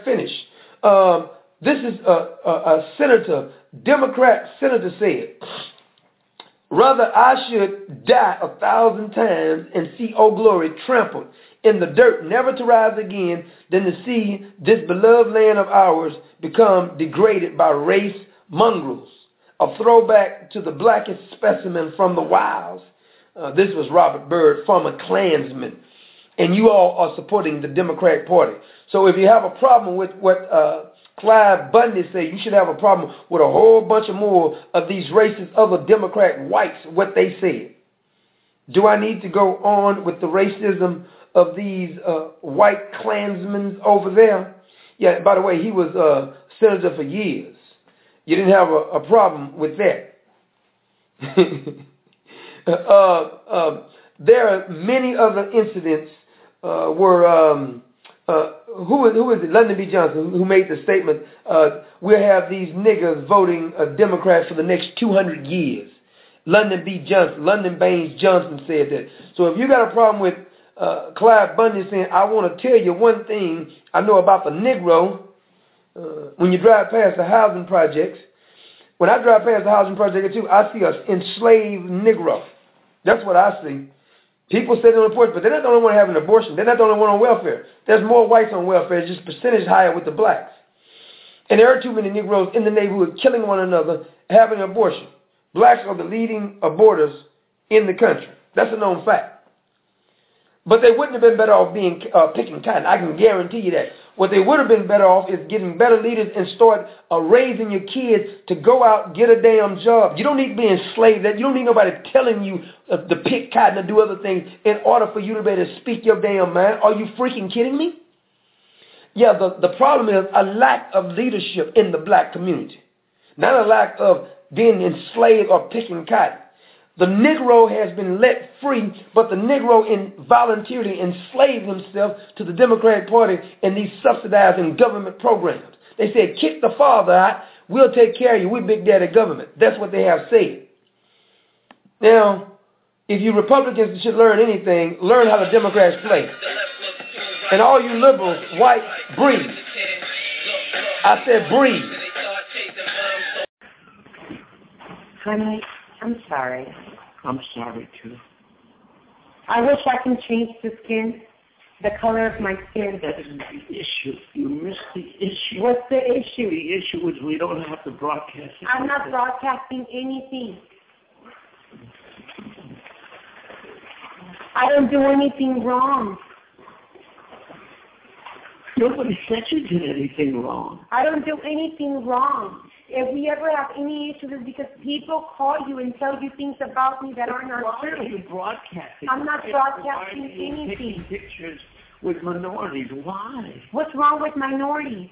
This is a senator, Democrat senator said, rather I should die 1,000 times and see Old Glory trampled in the dirt, never to rise again, than to see this beloved land of ours become degraded by race mongrels. A throwback to the blackest specimen from the wilds. This was Robert Byrd, former Klansman. And you all are supporting the Democratic Party. So if you have a problem with what Clyde Bundy said, you should have a problem with a whole bunch of more of these racist other Democrat whites, what they said. Do I need to go on with the racism of these white Klansmen over there? Yeah, by the way, he was a senator for years. You didn't have a problem with that. There are many other incidents where who is it? Lyndon B. Johnson, who made the statement, we'll have these niggers voting Democrats for the next 200 years. Lyndon B. Johnson, Lyndon Baines Johnson said that. So if you got a problem with Clyde Bundy saying, I want to tell you one thing I know about the Negro, when you drive past the housing projects, when I drive past the housing project too, I see an enslaved Negro. That's what I see. People sitting on the porch, but they're not the only one having an abortion. They're not the only one on welfare. There's more whites on welfare. It's just percentage higher with the blacks. And there are too many Negroes in the neighborhood killing one another, having an abortion. Blacks are the leading aborters in the country. That's a known fact. But they wouldn't have been better off being picking cotton. I can guarantee you that. What they would have been better off is getting better leaders and start raising your kids to go out, get a damn job. You don't need to be enslaved. You don't need nobody telling you to pick cotton and do other things in order for you to be able to speak your damn mind. Are you freaking kidding me? Yeah, the problem is a lack of leadership in the black community. Not a lack of being enslaved or picking cotton. The Negro has been let free, but the Negro voluntarily enslaved himself to the Democratic Party and these subsidizing government programs. They said, kick the father out, we'll take care of you, we're big daddy government. That's what they have said. Now, if you Republicans should learn anything, learn how the Democrats play. And all you liberals, white, breathe. I said breathe. Honey, I'm sorry. I'm sorry, too. I wish I can change the skin, the color of my skin. That isn't the issue. You missed the issue. What's the issue? The issue is we don't have to broadcast it. I'm not broadcasting anything. I don't do anything wrong. Nobody said you did anything wrong. I don't do anything wrong. If we ever have any issues, it's because people call you and tell you things about me that are not true. Why are you broadcasting? I'm not broadcasting anything. Taking pictures with minorities. Why? What's wrong with minorities?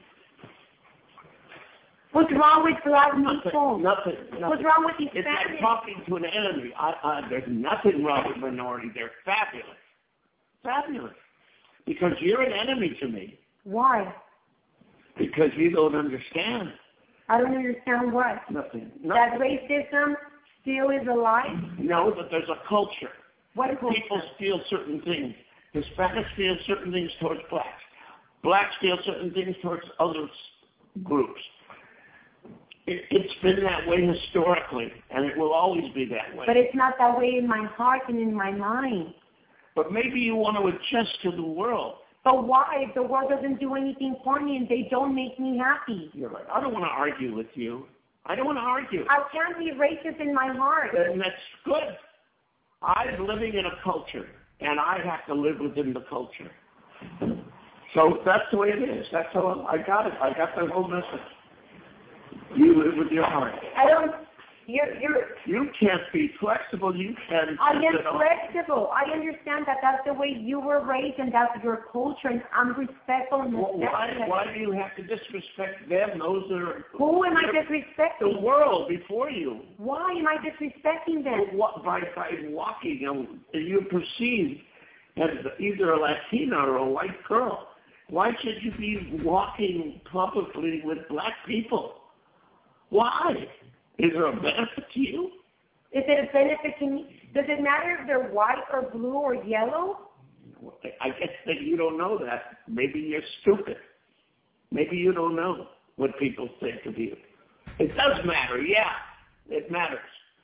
What's wrong with black people? Nothing. What's wrong with these It's families? like talking to an enemy. There's nothing wrong with minorities. They're fabulous. Fabulous. Because you're an enemy to me. Why? Because you don't understand. I don't understand what. Nothing. That racism still is alive? No, but there's a culture. What culture? People feel certain things. Hispanics feel certain things towards blacks. Blacks feel certain things towards other groups. It's been that way historically, and it will always be that way. But it's not that way in my heart and in my mind. But maybe you want to adjust to the world. But why? If the world doesn't do anything for me and they don't make me happy. You're right. I don't want to argue with you. I don't want to argue. I can't be racist in my heart. And that's good. I'm living in a culture, and I have to live within the culture. So that's the way it is. That's how I got it. I got the whole message. You live with your heart. I don't. You can't be flexible. You can't. I am flexible. I understand that that's the way you were raised and that's your culture, and I'm respectful and respectful. Why do you have to disrespect them? Those are. Who am I disrespecting? The world before you. Why am I disrespecting them? By walking, you're perceived as either a Latina or a white girl. Why should you be walking publicly with black people? Why? Is there a benefit to you? Is it a benefit to me? Does it matter if they're white or blue or yellow? I guess that you don't know that. Maybe you're stupid. Maybe you don't know what people think of you. It does matter, yeah. It matters.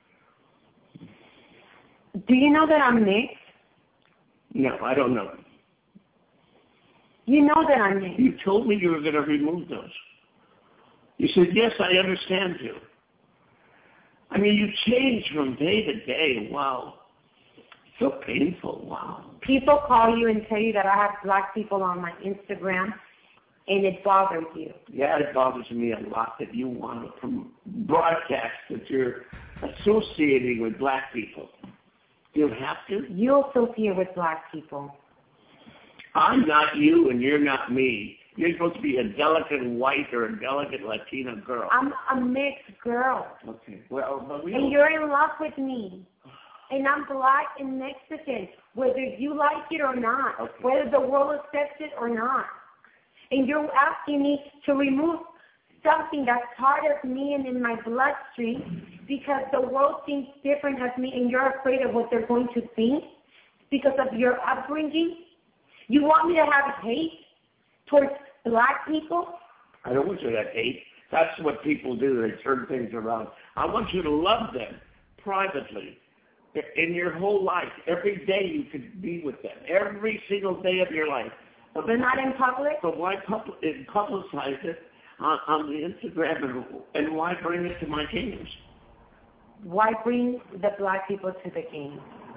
Do you know that I'm mixed? No, I don't know. You know that I'm mixed. You told me you were going to remove those. You said, yes, I understand you. I mean, you change from day to day. Wow. So painful. Wow. People call you and tell you that I have black people on my Instagram, and it bothers you. Yeah, it bothers me a lot that you want to broadcast that you're associating with black people. You have to? You associate with black people. I'm not you, and you're not me. You're supposed to be a delicate white or a delicate Latina girl. I'm a mixed girl. Okay. Well, but and you're in love with me. And I'm black and Mexican, whether you like it or not, whether the world accepts it or not. And you're asking me to remove something that's part of me and in my bloodstream because the world thinks different of me and you're afraid of what they're going to think because of your upbringing. You want me to have hate towards black people? I don't want you to have hate. That's what people do. They turn things around. I want you to love them privately. In your whole life, every day you could be with them. Every single day of your life. But not in public? But why publicize it on the Instagram and why bring it to my games? Why bring the black people to the games?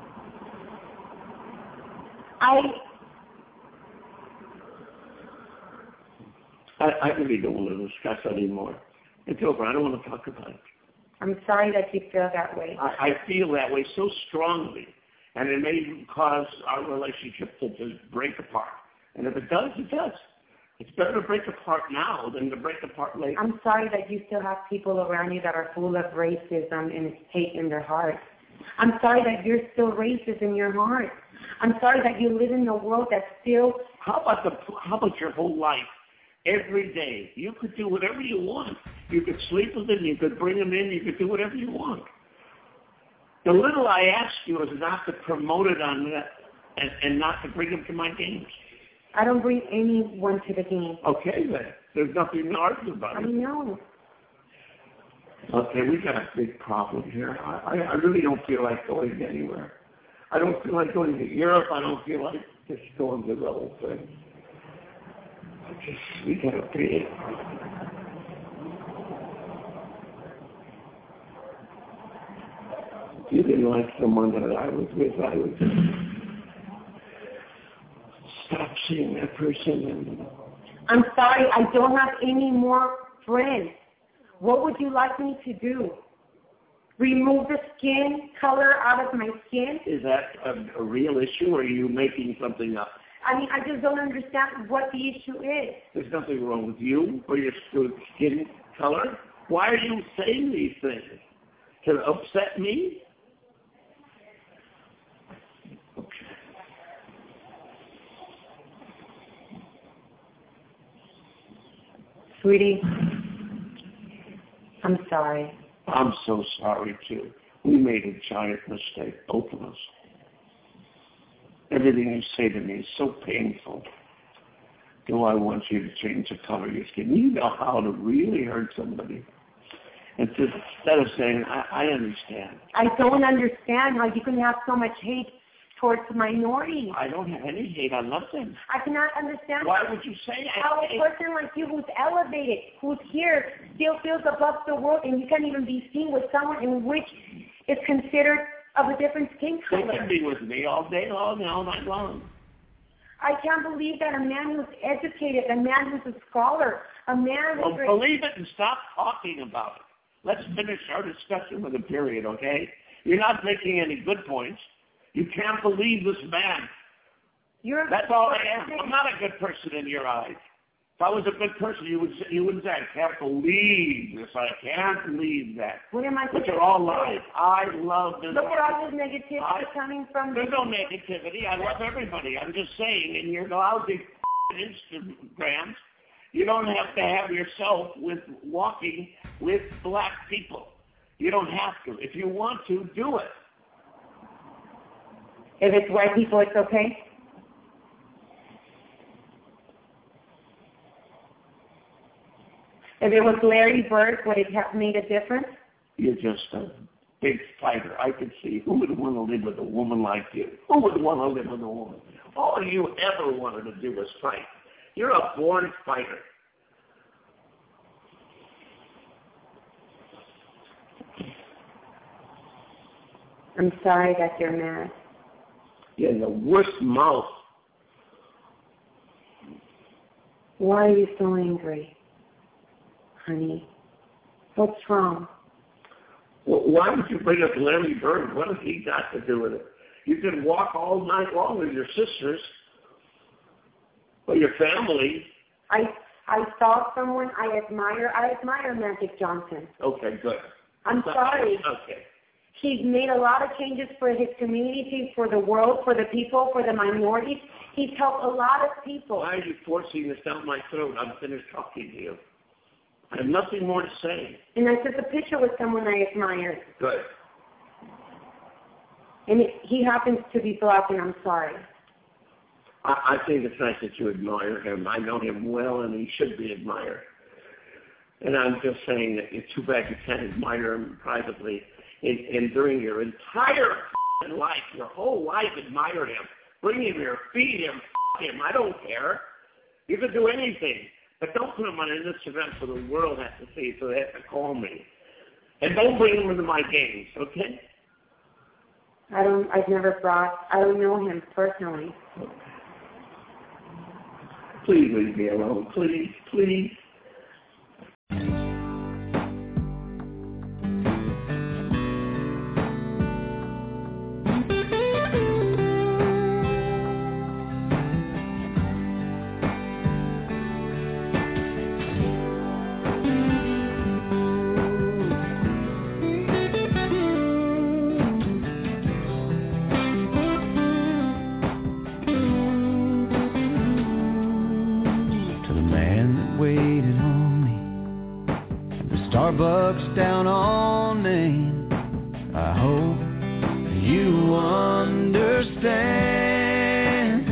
I really don't want to discuss it anymore. It's over. I don't want to talk about it. I'm sorry that you feel that way. I feel that way so strongly, and it may cause our relationship to just break apart. And if it does, it does. It's better to break apart now than to break apart later. I'm sorry that you still have people around you that are full of racism and hate in their heart. I'm sorry that you're still racist in your heart. I'm sorry that you live in a world that's still... How about your whole life? Every day, you could do whatever you want. You could sleep with them, you could bring them in, you could do whatever you want. The little I ask you is not to promote it on that and not to bring them to my games. I don't bring anyone to the game. Okay, then. There's nothing to argue about. I know. Okay, we got a big problem here. I really don't feel like going anywhere. I don't feel like going to Europe. I don't feel like just going to the whole thing. We got to pay. If you didn't like someone that I was with, I would stop seeing that person. I'm sorry, I don't have any more friends. What would you like me to do? Remove the skin color out of my skin? Is that a real issue, or are you making something up? I mean, I just don't understand what the issue is. There's nothing wrong with you or your skin color. Why are you saying these things? To upset me? Okay. Sweetie, I'm sorry. I'm so sorry, too. We made a giant mistake, both of us. Everything you say to me is so painful. Do I want you to change the color of your skin? You know how to really hurt somebody. And just, instead of saying, I understand. I don't understand how you can have so much hate towards minorities. I don't have any hate. I love them. I cannot understand. Why would you say how a person like you who's elevated, who's here, still feels above the world, and you can't even be seen with someone in which is considered of a different skin color. They can be with me all day long and all night long. I can't believe that a man who's educated, a man who's a scholar, A man Well, believe it and stop talking about it. Let's finish our discussion with a period, okay? You're not making any good points. You can't believe this man. That's all I am. I'm not a good person in your eyes. If I was a good person, you wouldn't say, I can't believe this. I can't believe that. What am I Which are all lies. I love this. Look at all this negativity coming from There's no negativity. I love everybody. I'm just saying, in your lousy Instagrams, you don't have to have yourself with walking with black people. You don't have to. If you want to, do it. If it's white people, it's okay? If it was Larry Bird, would it have made a difference? You're just a big fighter. I could see who would want to live with a woman like you. Who would want to live with a woman? All you ever wanted to do was fight. You're a born fighter. I'm sorry that you're mad. You're in the worst mouth. Why are you so angry, honey? What's wrong? Well, why would you bring up Larry Bird? What has he got to do with it? You can walk all night long with your sisters or your family. I saw someone I admire. I admire Magic Johnson. Okay, good. I'm sorry. Okay. He's made a lot of changes for his community, for the world, for the people, for the minorities. He's helped a lot of people. Why are you forcing this down my throat? I'm finished talking to you. I have nothing more to say. And I took a picture with someone I admire. Good. And he happens to be black, and I'm sorry. I think it's nice that you admire him. I know him well, and he should be admired. And I'm just saying that it's too bad you can't admire him privately. And during your entire life, your whole life, admire him. Bring him here, feed him, him. I don't care. You can do anything. But don't put him on an Instagram so the world has to see, so they have to call me. And don't bring him into my games, okay? I don't know him personally. Please leave me alone. Please, please. Starbucks down on Main. I hope you understand.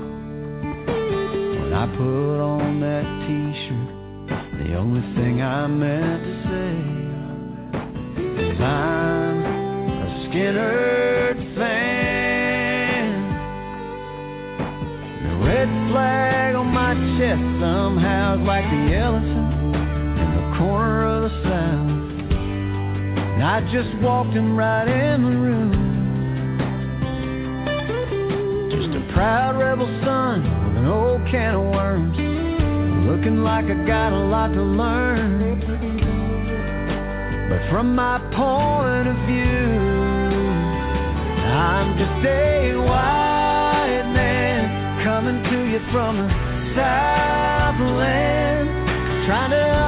When I put on that t-shirt, the only thing I meant to say is I'm a Skinner fan. The red flag on my chest somehow is like the elephant corner of the South, and I just walked him right in the room. Just a proud rebel son with an old can of worms, looking like I got a lot to learn. But from my point of view, I'm just a white man coming to you from the Southland, trying to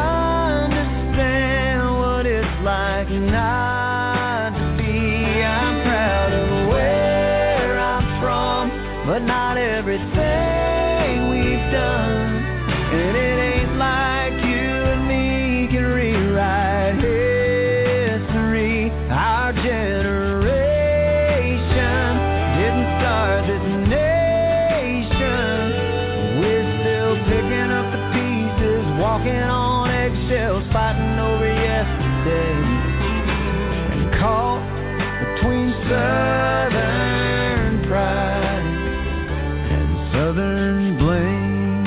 what it's like not to be. I'm proud of where I'm from, but not everything we've done. And it ain't like you and me can rewrite history. Our generation didn't start this nation. We're still picking up the pieces, walking on eggshells, fighting over yesterday, and caught between Southern pride and Southern blame.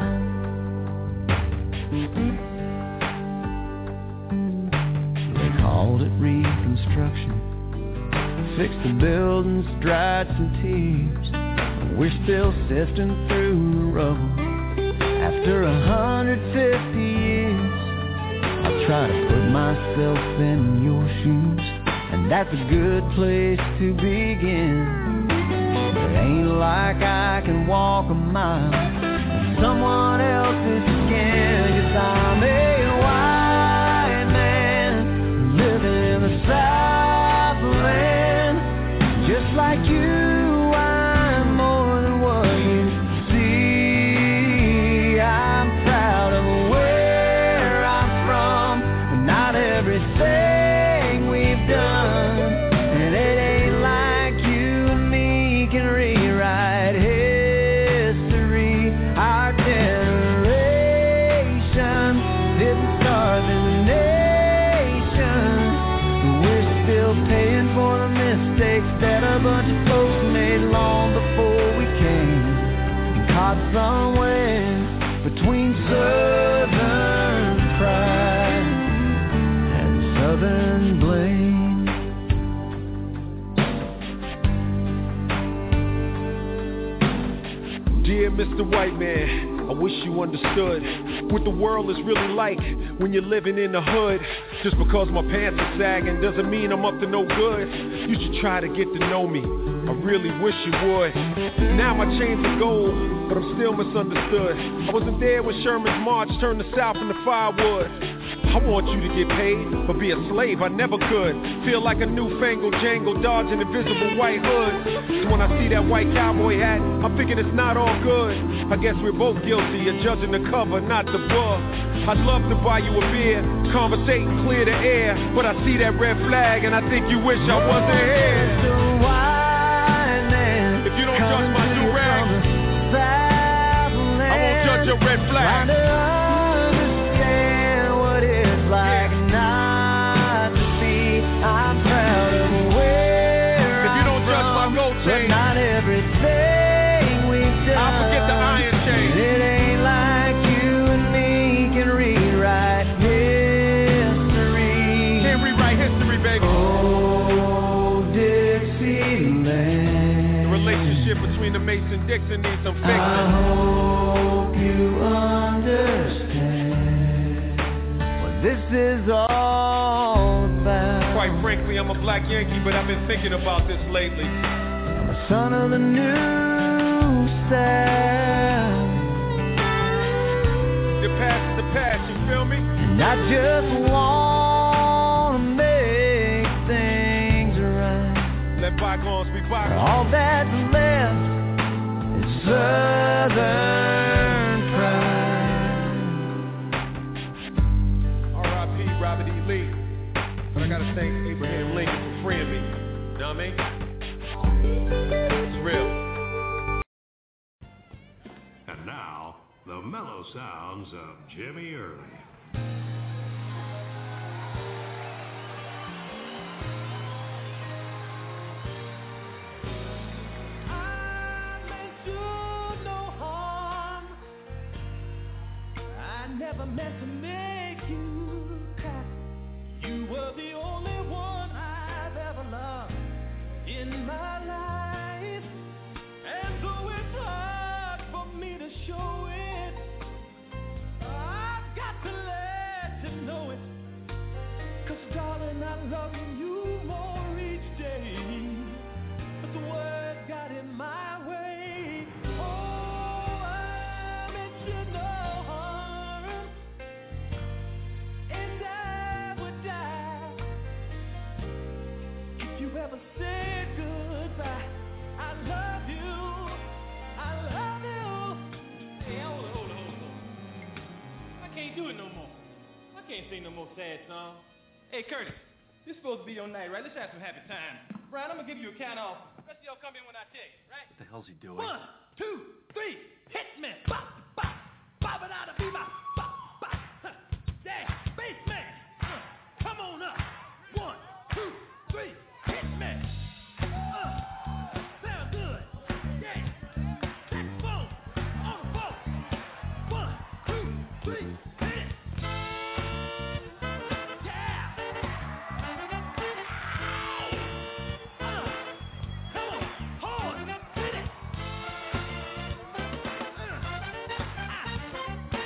They called it Reconstruction, fixed the buildings, dried some tears. We're still sifting through the rubble after after 150 years, I try to put myself in your shoes, and that's a good place to begin. It ain't like I can walk a mile in someone else's skin, 'cause I'm a white man living in the Southland, just like you. I'm more than what you see. I'm proud of where I'm from, but not everything we've done. And it ain't like you and me can rewrite history. Our generation didn't start this nation, but we're still paying for the mistakes that a bunch of folks made long before we came, and caught somewhere between Southern pride and Southern blame. Dear Mr. White Man, I wish you understood what the world is really like when you're living in the hood. Just because my pants are sagging doesn't mean I'm up to no good. You should try to get to know me, I really wish you would. Now my chains are gold, but I'm still misunderstood. I wasn't there when Sherman's march turned the South into firewood. I want you to get paid, but be a slave, I never could. Feel like a newfangled jangle dodging invisible white hoods. So when I see that white cowboy hat, I'm thinking it's not all good. I guess we're both guilty of judging the cover, not the book. I'd love to buy you a beer, conversate and clear the air, but I see that red flag and I think you wish I wasn't here. If you don't judge my do-rag, I won't judge your red flag. Like not to see, I'm proud of where if you don't judge my gold chain, but not everything we've done. I'll forget the iron chain. It ain't like you and me can rewrite history. Can't rewrite history, baby. Oh, Dixieland. The relationship between the Mason-Dixon needs some fixing. I hope you understand. This is all about. Quite frankly, I'm a black Yankee, but I've been thinking about this lately. I'm a son of the new South. The past is the past, you feel me? And I just want to make things right. Let bygones be bygones. All that's left is Southern pride. Robert E. Lee. But I gotta thank Abraham Lincoln for freeing me. Know what I mean? It's real. And now, the mellow sounds of Jimmy Early. I meant you no harm. I never meant to make you. You were the only one I've ever loved in my life, and though it's hard for me to show it, I've got to let you know it, 'cause darling, I love you more each day, but the words got in my way. Oh, I meant you no harm, and you ever said goodbye, I love you, I love you. Hey, hold on. I can't do it no more. I can't sing no more sad songs. Hey, Curtis, this is supposed to be your night, right? Let's have some happy time. Brian, I'm going to give you a count off. The rest of y'all come in when I tell you, right? What the hell's he doing? 1, 2, 3, hit me. Bop, bop, bop it out of me, bop, bop, bop. Yeah, bass man. Come on up. 1, 2, 3. Hit me! Sound good! Yeah! Saxophone! On the phone! 1, 2, 3, hit it! Yeah! Come on! Hard! Hit it!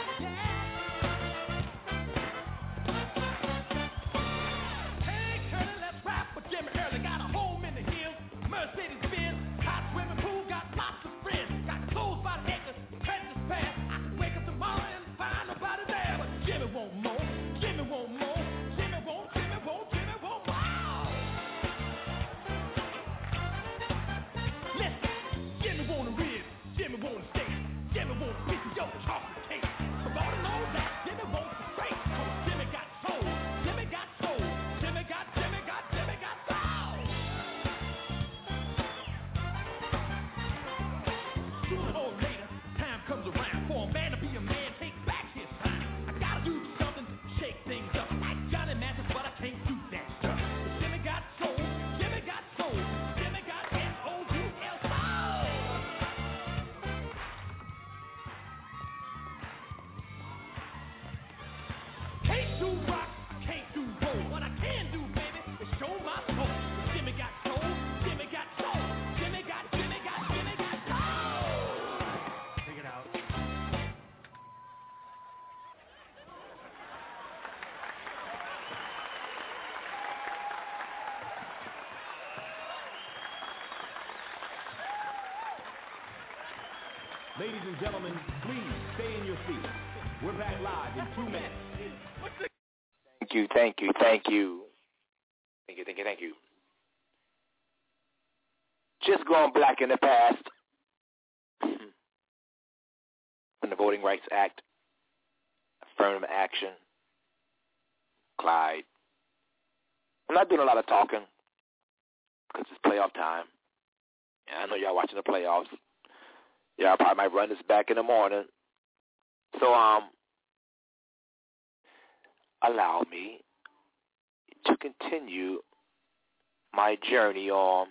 Ladies and gentlemen, please stay in your seats. We're back live in 2 minutes. Thank you. Just going black in the past. When the Voting Rights Act, affirmative action, Clyde. I'm not doing a lot of talking because it's playoff time. And I know y'all watching the playoffs. Y'all probably might run this back in the morning. So, allow me to continue my journey on,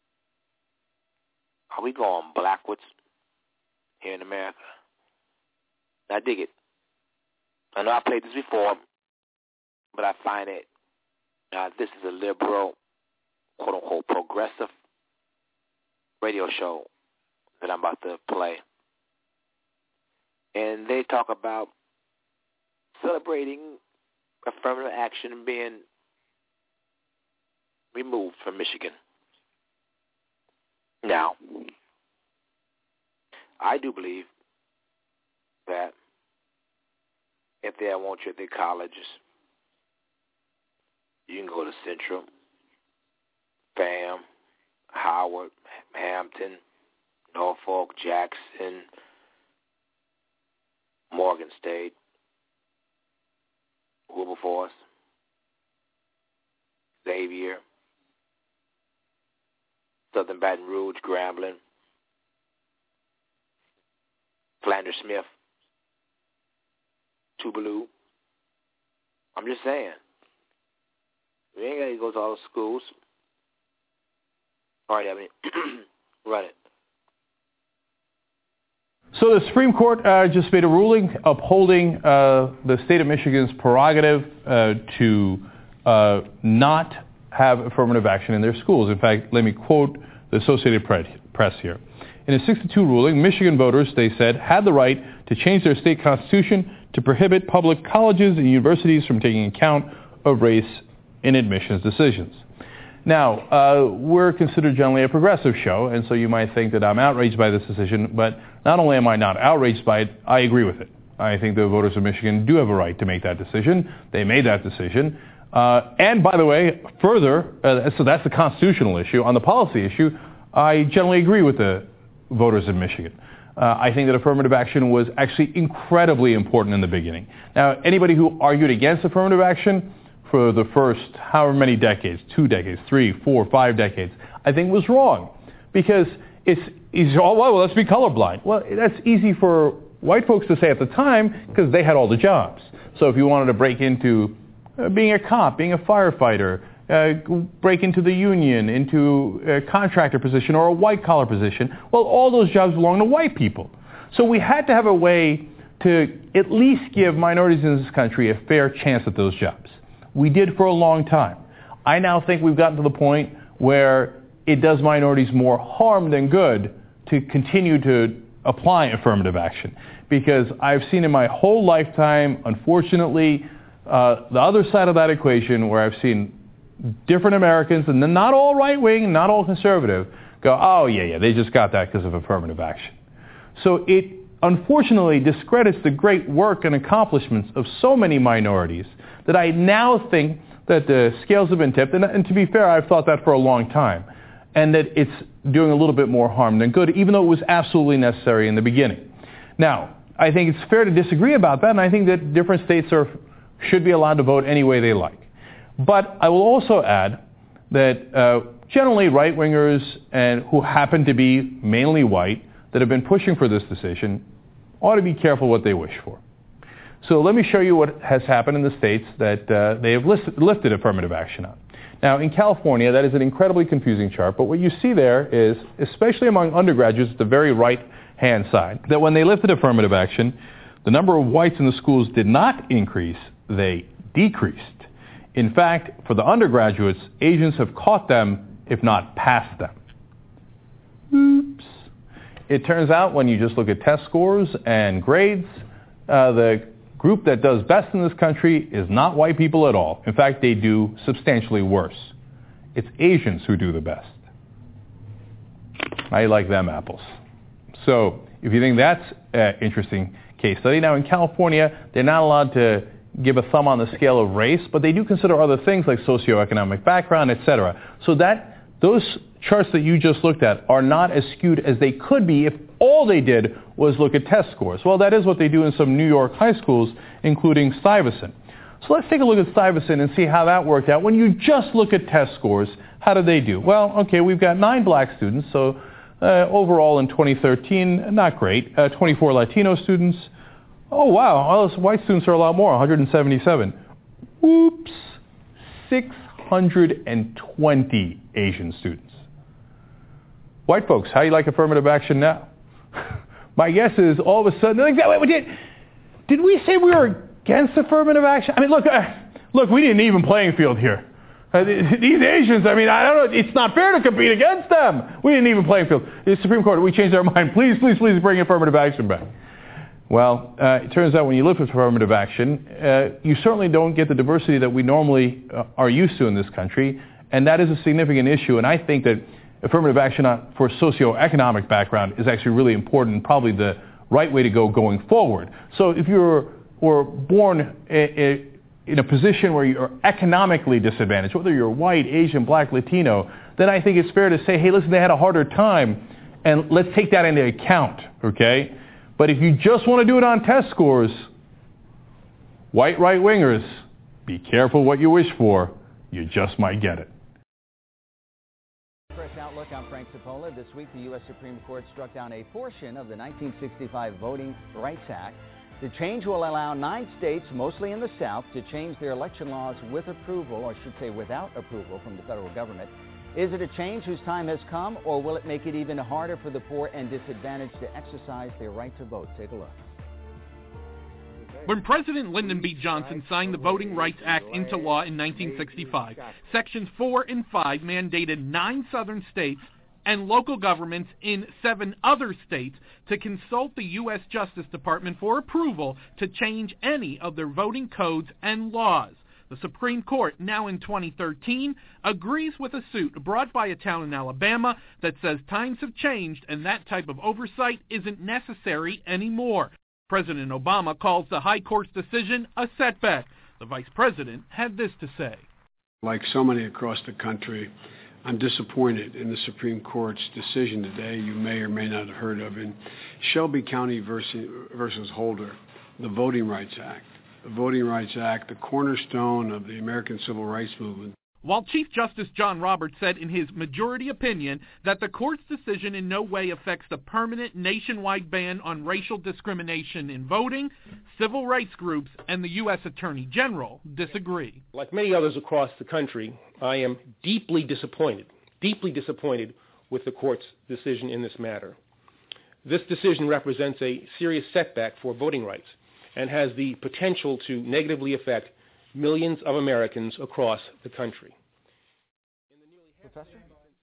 are we going backwards here in America? I dig it. I know I played this before, but I find it, this is a liberal, quote-unquote, progressive radio show that I'm about to play. And they talk about celebrating affirmative action being removed from Michigan. Now, I do believe that if they want you at their colleges, you can go to Central, FAM, Howard, Hampton, Norfolk, Jackson, Morgan State, Wilberforce, Xavier, Southern Baton Rouge, Grambling, Flanders Smith, Tuvalu. I'm just saying. We ain't got to go to all the schools. All right, Ebony. Run it. So the Supreme Court just made a ruling upholding the state of Michigan's prerogative to not have affirmative action in their schools. In fact, let me quote the Associated Press here. In a 6-2 ruling, Michigan voters, they said, had the right to change their state constitution to prohibit public colleges and universities from taking account of race in admissions decisions. Now, we're considered generally a progressive show, and so you might think that I'm outraged by this decision, but not only am I not outraged by it, I agree with it. I think the voters of Michigan do have a right to make that decision. They made that decision. And by the way, further, so that's the constitutional issue. On the policy issue, I generally agree with the voters of Michigan. I think that affirmative action was actually incredibly important in the beginning. Now, anybody who argued against affirmative action for the first however many decades, 2 decades, 3, 4, 5 decades, I think was wrong. Because it's oh, well, let's be colorblind. Well, that's easy for white folks to say at the time because they had all the jobs. So if you wanted to break into being a cop, being a firefighter, break into the union, into a contractor position or a white-collar position, well, all those jobs belong to white people. So we had to have a way to at least give minorities in this country a fair chance at those jobs. We did for a long time. I now think we've gotten to the point where it does minorities more harm than good to continue to apply affirmative action. Because I've seen in my whole lifetime, unfortunately, the other side of that equation where I've seen different Americans, and not all right-wing, not all conservative, go, oh, yeah, they just got that because of affirmative action. So it unfortunately discredits the great work and accomplishments of so many minorities that I now think that the scales have been tipped. And to be fair, I've thought that for a long time. And that it's doing a little bit more harm than good, even though it was absolutely necessary in the beginning. Now, I think it's fair to disagree about that, and I think that different states should be allowed to vote any way they like. But I will also add that generally right-wingers and who happen to be mainly white that have been pushing for this decision ought to be careful what they wish for. So let me show you what has happened in the states that they have lifted affirmative action on. Now, in California, that is an incredibly confusing chart, but what you see there is, especially among undergraduates at the very right-hand side, that when they lifted affirmative action, the number of whites in the schools did not increase, they decreased. In fact, for the undergraduates, Asians have caught them, if not passed them. Oops. It turns out when you just look at test scores and grades, the group that does best in this country is not white people at all. In fact, they do substantially worse. It's Asians who do the best. I like them apples. So if you think that's an interesting case study. Now, in California, they're not allowed to give a thumb on the scale of race, but they do consider other things like socioeconomic background, etc. So those charts that you just looked at are not as skewed as they could be if all they did was look at test scores. Well, that is what they do in some New York high schools, including Stuyvesant. So let's take a look at Stuyvesant and see how that worked out. When you just look at test scores, how did they do? Well, okay, we've got 9 black students, so overall in 2013, not great. 24 Latino students. Oh, wow, well, white students are a lot more, 177. Oops, 620 Asian students. White folks, how do you like affirmative action now? My guess is all of a sudden, they're like, wait, did we say we were against affirmative action? I mean, look, we need an even playing field here. These Asians, I mean, I don't know, it's not fair to compete against them. We need an even playing field. The Supreme Court, we changed our mind. Please bring affirmative action back. Well, it turns out when you live with affirmative action, you certainly don't get the diversity that we normally are used to in this country, and that is a significant issue. And I think that affirmative action for socioeconomic background is actually really important and probably the right way to go going forward. So if you were born in a position where you're economically disadvantaged, whether you're white, Asian, black, Latino, then I think it's fair to say, hey, listen, they had a harder time, and let's take that into account, okay? But if you just want to do it on test scores, white right-wingers, be careful what you wish for. You just might get it. Fresh Outlook, I'm Frank Cipolla. This week, the U.S. Supreme Court struck down a portion of the 1965 Voting Rights Act. The change will allow 9 states, mostly in the South, to change their election laws with approval, or I should say without approval from the federal government. Is it a change whose time has come, or will it make it even harder for the poor and disadvantaged to exercise their right to vote? Take a look. When President Lyndon B. Johnson signed the Voting Rights Act into law in 1965, Sections 4 and 5 mandated 9 southern states and local governments in 7 other states to consult the U.S. Justice Department for approval to change any of their voting codes and laws. The Supreme Court, now in 2013, agrees with a suit brought by a town in Alabama that says times have changed and that type of oversight isn't necessary anymore. President Obama calls the High Court's decision a setback. The Vice President had this to say. Like so many across the country, I'm disappointed in the Supreme Court's decision today you may or may not have heard of in Shelby County versus Holder, the Voting Rights Act. The Voting Rights Act, the cornerstone of the American Civil Rights Movement. While Chief Justice John Roberts said in his majority opinion that the court's decision in no way affects the permanent nationwide ban on racial discrimination in voting, civil rights groups and the U.S. Attorney General disagree. Like many others across the country, I am deeply disappointed with the court's decision in this matter. This decision represents a serious setback for voting rights and has the potential to negatively affect millions of Americans across the country. Professor?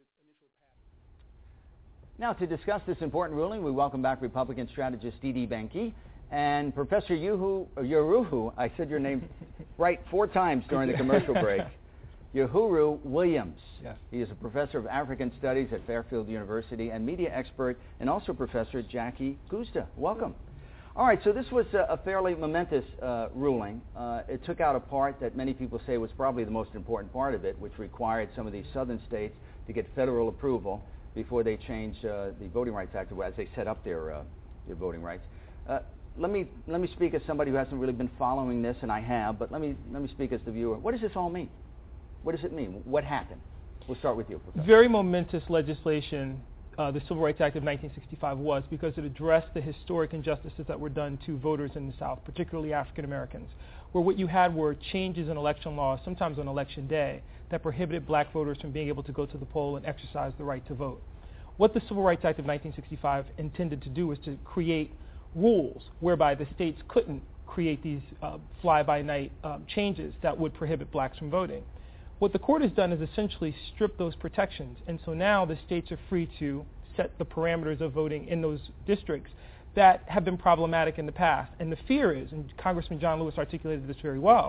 Now, to discuss this important ruling, we welcome back Republican strategist Dede Banky and Professor Yohuru, I said your name right 4 times during the commercial break, Yohuru Williams. Yes. He is a professor of African Studies at Fairfield University and media expert, and also Professor Jackie Guzda. Welcome. All right, so this was a fairly momentous ruling. It took out a part that many people say was probably the most important part of it, which required some of these southern states to get federal approval before they changed the Voting Rights Act as they set up their voting rights. Let me speak as somebody who hasn't really been following this, and I have, but let me speak as the viewer. What does this all mean? What does it mean? What happened? We'll start with you, Professor. Very momentous legislation. The Civil Rights Act of 1965 was because it addressed the historic injustices that were done to voters in the South, particularly African Americans, where what you had were changes in election laws, sometimes on election day, that prohibited black voters from being able to go to the poll and exercise the right to vote. What the Civil Rights Act of 1965 intended to do was to create rules whereby the states couldn't create these fly-by-night changes that would prohibit blacks from voting. What the court has done is essentially strip those protections, and so now the states are free to set the parameters of voting in those districts that have been problematic in the past. And the fear is, and Congressman John Lewis articulated this very well,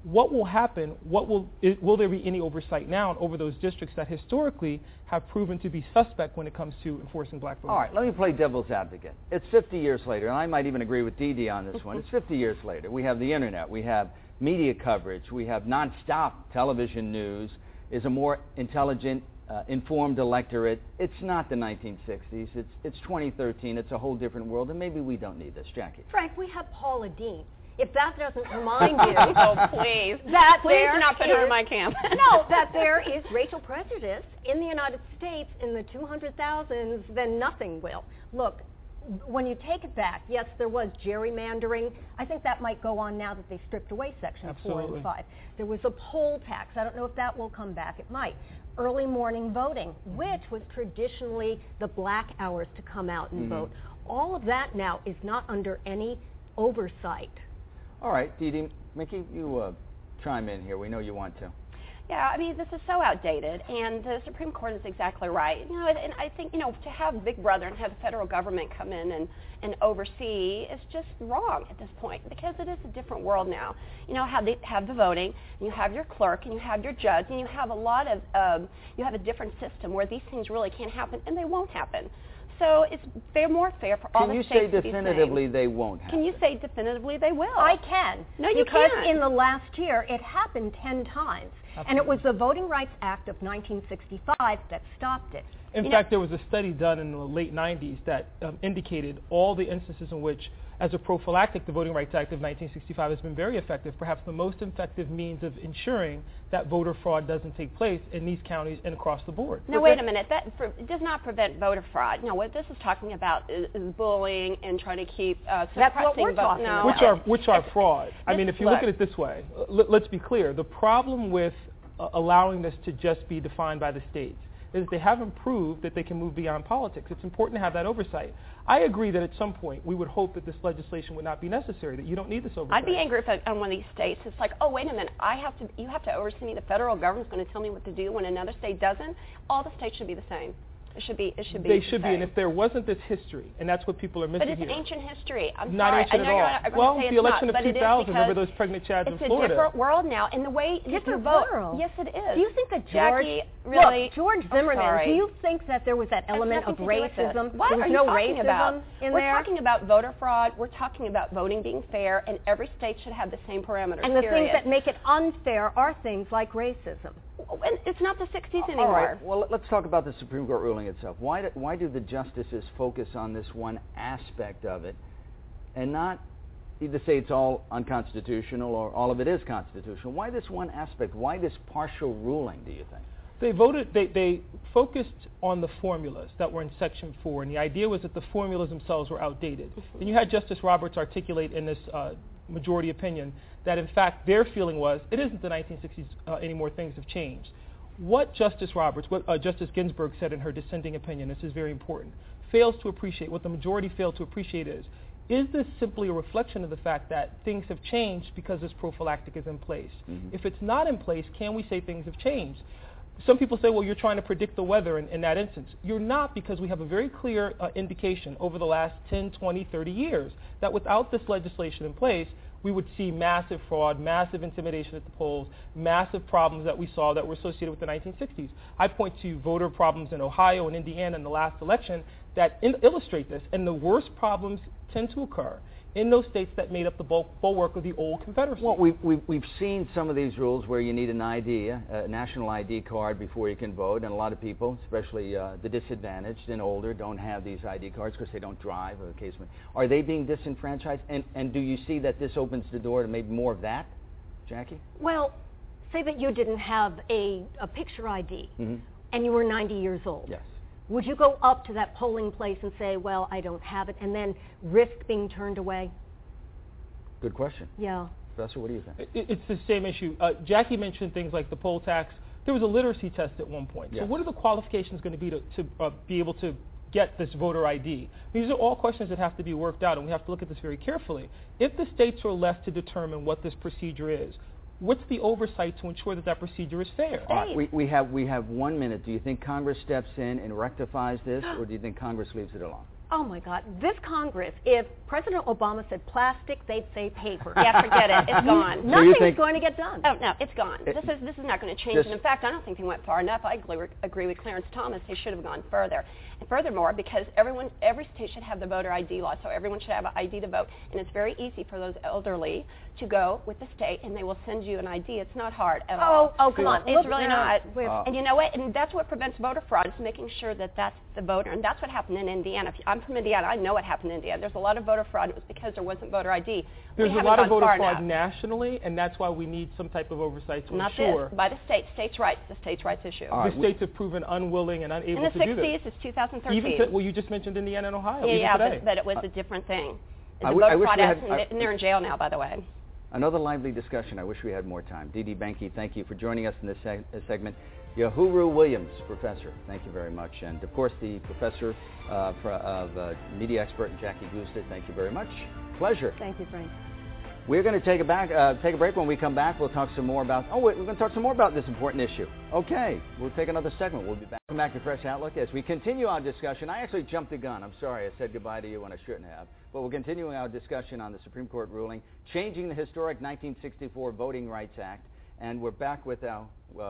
what will happen? Will there be any oversight now over those districts that historically have proven to be suspect when it comes to enforcing black voting? All right, let me play devil's advocate. It's 50 years later, and I might even agree with Dee Dee on this one. It's 50 years later. We have the internet. We have media coverage. We have nonstop television news. Is a more intelligent, informed electorate. It's not the 1960s. It's 2013. It's a whole different world, and maybe we don't need this. Jackie. Frank, we have Paula Deen. If that doesn't remind you, oh please, that please do not put her in my camp. No, that there is racial prejudice in the United States in the 200,000s, then nothing will. Look, when you take it back, yes, there was gerrymandering. I think that might go on now that they stripped away Sections 4 and 5. There was a poll tax. I don't know if that will come back. It might. Early morning voting, which was traditionally the black hours to come out and vote. All of that now is not under any oversight. All right, Dee Dee, Mickey, you chime in here. We know you want to. Yeah, I mean, this is so outdated, and the Supreme Court is exactly right. You know, and I think, you know, to have Big Brother and have the federal government come in and oversee is just wrong at this point, because it is a different world now. You know, how they have the voting, and you have your clerk, and you have your judge, and you have a lot of, you have a different system where these things really can't happen, and they won't happen. So it's more fair for all the states to be Can you say definitively they won't happen? Can you say definitively they will? I can. No, you because can't. In the last year, it happened 10 times. Absolutely. And it was the Voting Rights Act of 1965 that stopped it. In fact, there was a study done in the late 90s that indicated all the instances in which, as a prophylactic, the Voting Rights Act of 1965 has been very effective, perhaps the most effective means of ensuring that voter fraud doesn't take place in these counties and across the board. No, wait a minute. That does not prevent voter fraud. No, what this is talking about is bullying and trying to keep suppressing. That's what we're talking about. Which are fraud. I mean, if you look at it this way, let's be clear. The problem with allowing this to just be defined by the states is they haven't proved that they can move beyond politics. It's important to have that oversight. I agree that at some point we would hope that this legislation would not be necessary, that you don't need this oversight. I'd be angry if on one of these states it's like, oh, wait a minute, you have to oversee me. The federal government's going to tell me what to do when another state doesn't. All the states should be the same. It should be. They should be, and if there wasn't this history, and that's what people are missing here. But it's ancient history. I'm not sorry. ancient at all. Well, the election of 2000, remember those pregnant chads in Florida? It's a different world now, and the way you vote. World. Yes, it is. Do you think that Jackie really? Look, George Zimmerman. Do you think that there was that element of racism? What there was are you no talking racism about? in We're there? talking about voter fraud. We're talking about voting being fair, and every state should have the same parameters. And the things that make it unfair are things like racism. It's not the 60s anymore. All right. Well, let's talk about the Supreme Court ruling itself. Why do the justices focus on this one aspect of it and not either say it's all unconstitutional or all of it is constitutional? Why this one aspect? Why this partial ruling, do you think? They focused on the formulas that were in Section 4, and the idea was that the formulas themselves were outdated. And you had Justice Roberts articulate in this majority opinion that, in fact, their feeling was it isn't the 1960s anymore, things have changed. What Justice Ginsburg said in her dissenting opinion, this is very important, fails to appreciate, what the majority failed to appreciate is this simply a reflection of the fact that things have changed because this prophylactic is in place? If it's not in place, can we say things have changed? Some people say, well, you're trying to predict the weather in that instance. You're not, because we have a very clear indication over the last 10, 20, 30 years that without this legislation in place, we would see massive fraud, massive intimidation at the polls, massive problems that we saw that were associated with the 1960s. I point to voter problems in Ohio and Indiana in the last election that illustrate this, and the worst problems tend to occur in those states that made up the bulwark of the old Confederacy. Well, we've seen some of these rules where you need an ID, a national ID card before you can vote, and a lot of people, especially the disadvantaged and older, don't have these ID cards because they don't drive or occasionally. Are they being disenfranchised? And do you see that this opens the door to maybe more of that, Jackie? Well, say that you didn't have a picture ID and you were 90 years old. Yes. Would you go up to that polling place and say, well, I don't have it, and then risk being turned away? Good question. Yeah. Professor, what do you think? It's the same issue. Jackie mentioned things like the poll tax. There was a literacy test at one point. Yes. So what are the qualifications going to be to be able to get this voter ID? These are all questions that have to be worked out, and we have to look at this very carefully. If the states are left to determine what this procedure is, what's the oversight to ensure that procedure is fair? All right, we have 1 minute. Do you think Congress steps in and rectifies this, or do you think Congress leaves it alone? Oh my God, this Congress, if President Obama said plastic, they'd say paper. Yeah, forget it. It's gone. Nothing's going to get done. Oh, no, it's gone. This is not going to change. And in fact, I don't think they went far enough. I agree with Clarence Thomas. They should have gone further. And furthermore, because every state should have the voter ID law, so everyone should have an ID to vote. And it's very easy for those elderly to go with the state, and they will send you an ID. It's not hard at all. Oh, come on. It's really not. And you know what? And that's what prevents voter fraud, is making sure that that's the voter. And that's what happened in Indiana. I'm from Indiana. I know what happened in Indiana. There's a lot of voter fraud. It was because there wasn't voter ID. There's a lot of voter fraud nationally, and that's why we need some type of oversight to ensure. By the states' rights, the states' rights issue. The states have proven unwilling and unable to do this. In the 60s, it's 2013. Well, you just mentioned Indiana and Ohio. But it was a different thing. It's a voter fraud act, and they're in jail now, by the way. Another lively discussion. I wish we had more time. Dee Behnke, thank you for joining us in this segment. Yahuru Williams, professor, thank you very much. And, of course, the professor of media expert, Jackie Guzda, thank you very much. Pleasure. Thank you, Frank. We're going to take a break. When we come back, we'll talk some more about, we're going to talk some more about this important issue. Okay, we'll take another segment. We'll be back. Welcome back to Fresh Outlook. As we continue our discussion, I actually jumped the gun. I'm sorry, I said goodbye to you when I shouldn't have. But we're continuing our discussion on the Supreme Court ruling, changing the historic 1964 Voting Rights Act. And we're back with our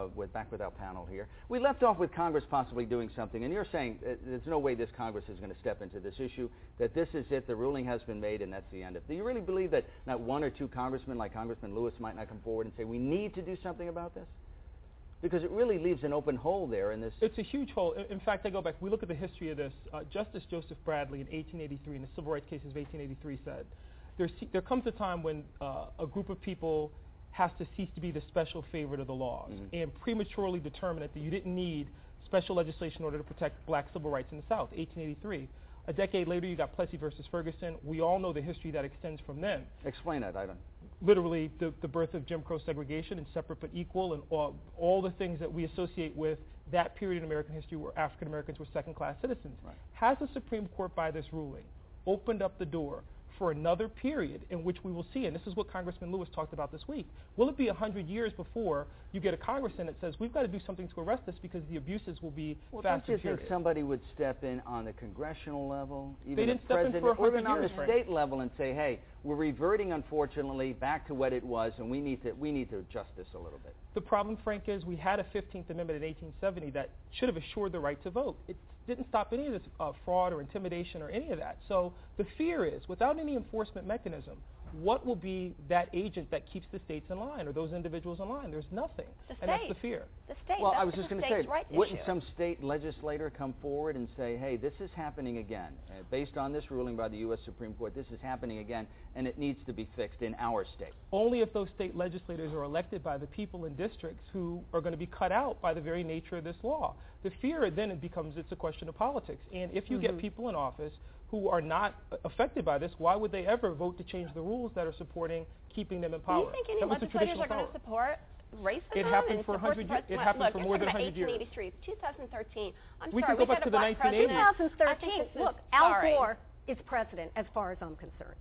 panel here. We left off with Congress possibly doing something, and you're saying there's no way this Congress is going to step into this issue, that this is it, the ruling has been made, and that's the end of it. Do you really believe that not one or two congressmen, like Congressman Lewis, might not come forward and say, we need to do something about this? Because it really leaves an open hole there in this. It's a huge hole. In fact, I go back. We look at the history of this. Justice Joseph Bradley in 1883, in the Civil Rights cases of 1883, said, there comes a time when a group of people has to cease to be the special favorite of the laws and prematurely determine that you didn't need special legislation in order to protect black civil rights in the South, 1883. A decade later, you got Plessy versus Ferguson. We all know the history that extends from then. Explain that, Ivan. Literally, the birth of Jim Crow segregation and separate but equal, and all the things that we associate with that period in American history where African Americans were second-class citizens. Right. Has the Supreme Court, by this ruling, opened up the door for another period in which we will see, and this is what Congressman Lewis talked about this week, will it be 100 years before you get a congressman that says, we've got to do something to arrest this because the abuses will be fast and furious? Don't you think somebody would step in on the congressional level, even they didn't step in for 100 even on years, the state level, and say, hey, we're reverting, unfortunately, back to what it was, and we need to adjust this a little bit? The problem, Frank, is we had a 15th Amendment in 1870 that should have assured the right to vote. It didn't stop any of this fraud or intimidation or any of that. So the fear is, without any enforcement mechanism, what will be that agent that keeps the states in line or those individuals in line? There's nothing. And that's the fear. The state. Well, I was just going to say, wouldn't issue. some state legislator come forward and say, hey, this is happening again. Based on this ruling by the U.S. Supreme Court, this is happening again, and it needs to be fixed in our state? Only if those state legislators are elected by the people in districts who are going to be cut out by the very nature of this law. The fear then it's a question of politics. And if you get people in office who are not affected by this, why would they ever vote to change the rules that are supporting keeping them in power? Do you think any legislators are going to support racism? It happened for 100 years. It happened for more than 100 years. 1883, 2013. We can go back to the 1980s. 2013. Look, Al Gore is president, as far as I'm concerned.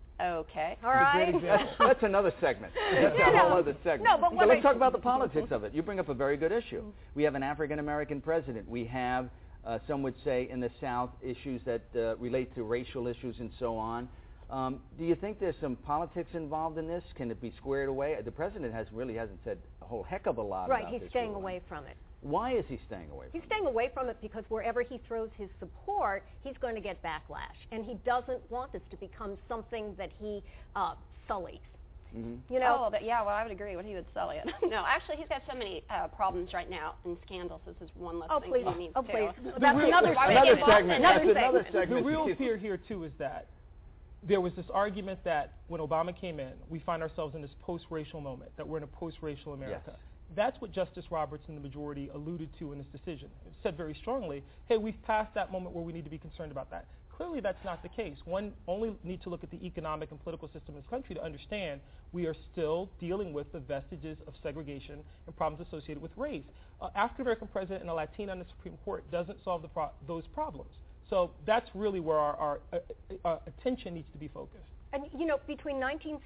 Okay. All right. That's another segment. That's a whole other segment. No, but let's talk about the politics of it. You bring up a very good issue. We have an African-American president. We have, some would say, in the South, issues that relate to racial issues and so on. Do you think there's some politics involved in this? Can it be squared away? The president really hasn't said a whole heck of a lot about this. Right, he's staying away from it. Why is he staying away from it? He's staying away from it because wherever he throws his support, he's going to get backlash. And he doesn't want this to become something that he sullies. Mm-hmm. You know? Well, I would agree when he would sully it. No, actually, he's got so many problems right now and scandals. This is one less thing he needs to. Please. That's another segment. The real fear here, too, is that there was this argument that when Obama came in, we find ourselves in this post-racial moment, that we're in a post-racial America. Yes. That's what Justice Roberts and the majority alluded to in this decision. It said very strongly, hey, we've passed that moment where we need to be concerned about that. Clearly, that's not the case. One only needs to look at the economic and political system in this country to understand we are still dealing with the vestiges of segregation and problems associated with race. African-American president and a Latina on the Supreme Court doesn't solve those problems. So that's really where our attention needs to be focused. And, you know, between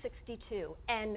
1962 and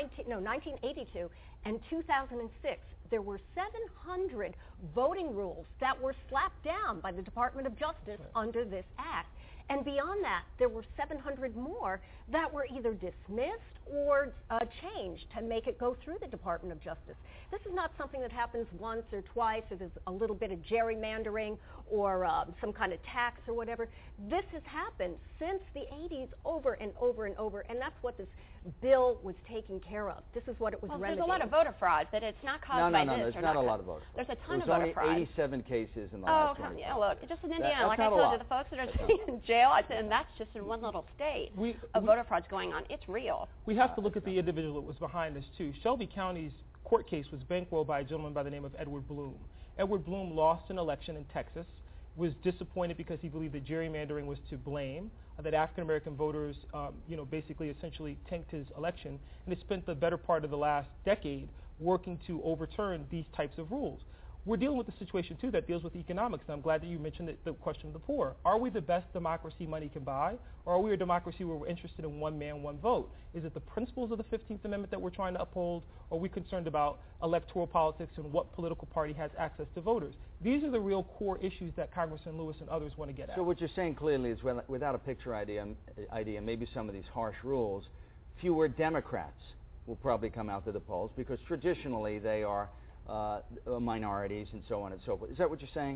1982 and 2006, there were 700 voting rules that were slapped down by the Department of Justice under this act. And beyond that, there were 700 more that were either dismissed or changed to make it go through the Department of Justice. This is not something that happens once or twice, or there's a little bit of gerrymandering or some kind of tax or whatever. This has happened since the 80s over and over and over, and that's what this bill was taking care of. This is what it was remedying. There's a lot of voter fraud, but it's not caused by this. No, there's not a lot of voter fraud. There's a ton of voter fraud. There's only 87 cases in the last 20 years. Yeah, look, just in Indiana, like I told you, the folks that are sitting in jail, I said, and that's just in one little state of voter fraud's going on. It's real. We have to look at the individual that was behind this, too. Shelby County's court case was bankrolled by a gentleman by the name of Edward Bloom. Edward Bloom lost an election in Texas, was disappointed because he believed that gerrymandering was to blame, that African-American voters, basically essentially tanked his election, and has spent the better part of the last decade working to overturn these types of rules. We're dealing with a situation, too, that deals with economics, and I'm glad that you mentioned the question of the poor. Are we the best democracy money can buy, or are we a democracy where we're interested in one man, one vote? Is it the principles of the 15th Amendment that we're trying to uphold, or are we concerned about electoral politics and what political party has access to voters? These are the real core issues that Congressman Lewis and others want to get at. So what you're saying clearly is without a picture idea, maybe some of these harsh rules, fewer Democrats will probably come out to the polls because traditionally they are minorities and so on and so forth. Is that what you're saying?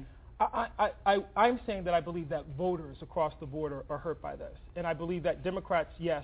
I'm saying that I believe that voters across the border are hurt by this. And I believe that Democrats, yes,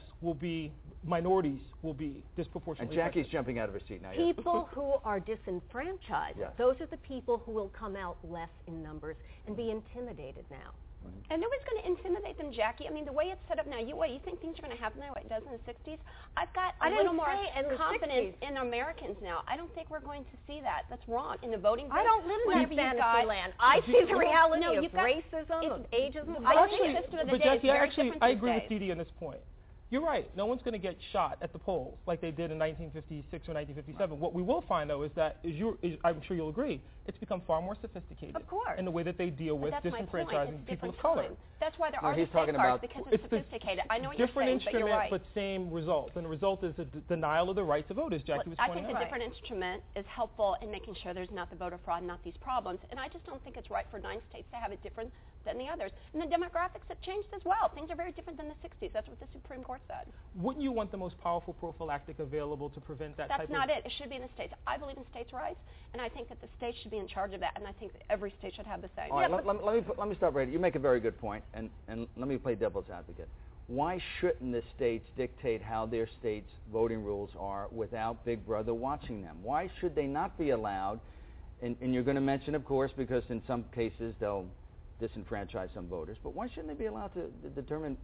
minorities will be disproportionately And Jackie's jumping out of her seat now. People who are disenfranchised, those are the people who will come out less in numbers and be intimidated now. And nobody's going to intimidate them, Jackie. I mean, the way it's set up now, you think things are going to happen the way it does in the 60s? I've got a little more confidence in Americans now. I don't think we're going to see that. That's wrong. In the voting booth, I don't live in that fantasy land. I see the reality of racism, of ageism. I see the system of the day. Jackie, I agree with Dee Dee on this point. You're right. No one's going to get shot at the polls like they did in 1956 or 1957. What we will find, though, is that, I'm sure you'll agree, it's become far more sophisticated in the way that they deal with disenfranchising people of color. That's why there are the safeguards, because it's sophisticated. I know what you're saying, but you're right. Different instrument, but same result. And the result is a denial of the rights of voters, Jackie was pointing out. I think the different instrument is helpful in making sure there's not the voter fraud, not these problems. And I just don't think it's right for 9 states to have it different than the others. And the demographics have changed as well. Things are very different than the 60s. That's what the Supreme Court said. Wouldn't you want the most powerful prophylactic available to prevent that type of... That's not it. It should be in the states. I believe in states' rights, and I think that the states should be in charge of that, and I think that every state should have the same. All right, let me stop right here. You make a very good point, and let me play devil's advocate. Why shouldn't the states dictate how their states' voting rules are without Big Brother watching them? Why should they not be allowed, and you're going to mention, of course, because in some cases they'll disenfranchise some voters, but why shouldn't they be allowed to determine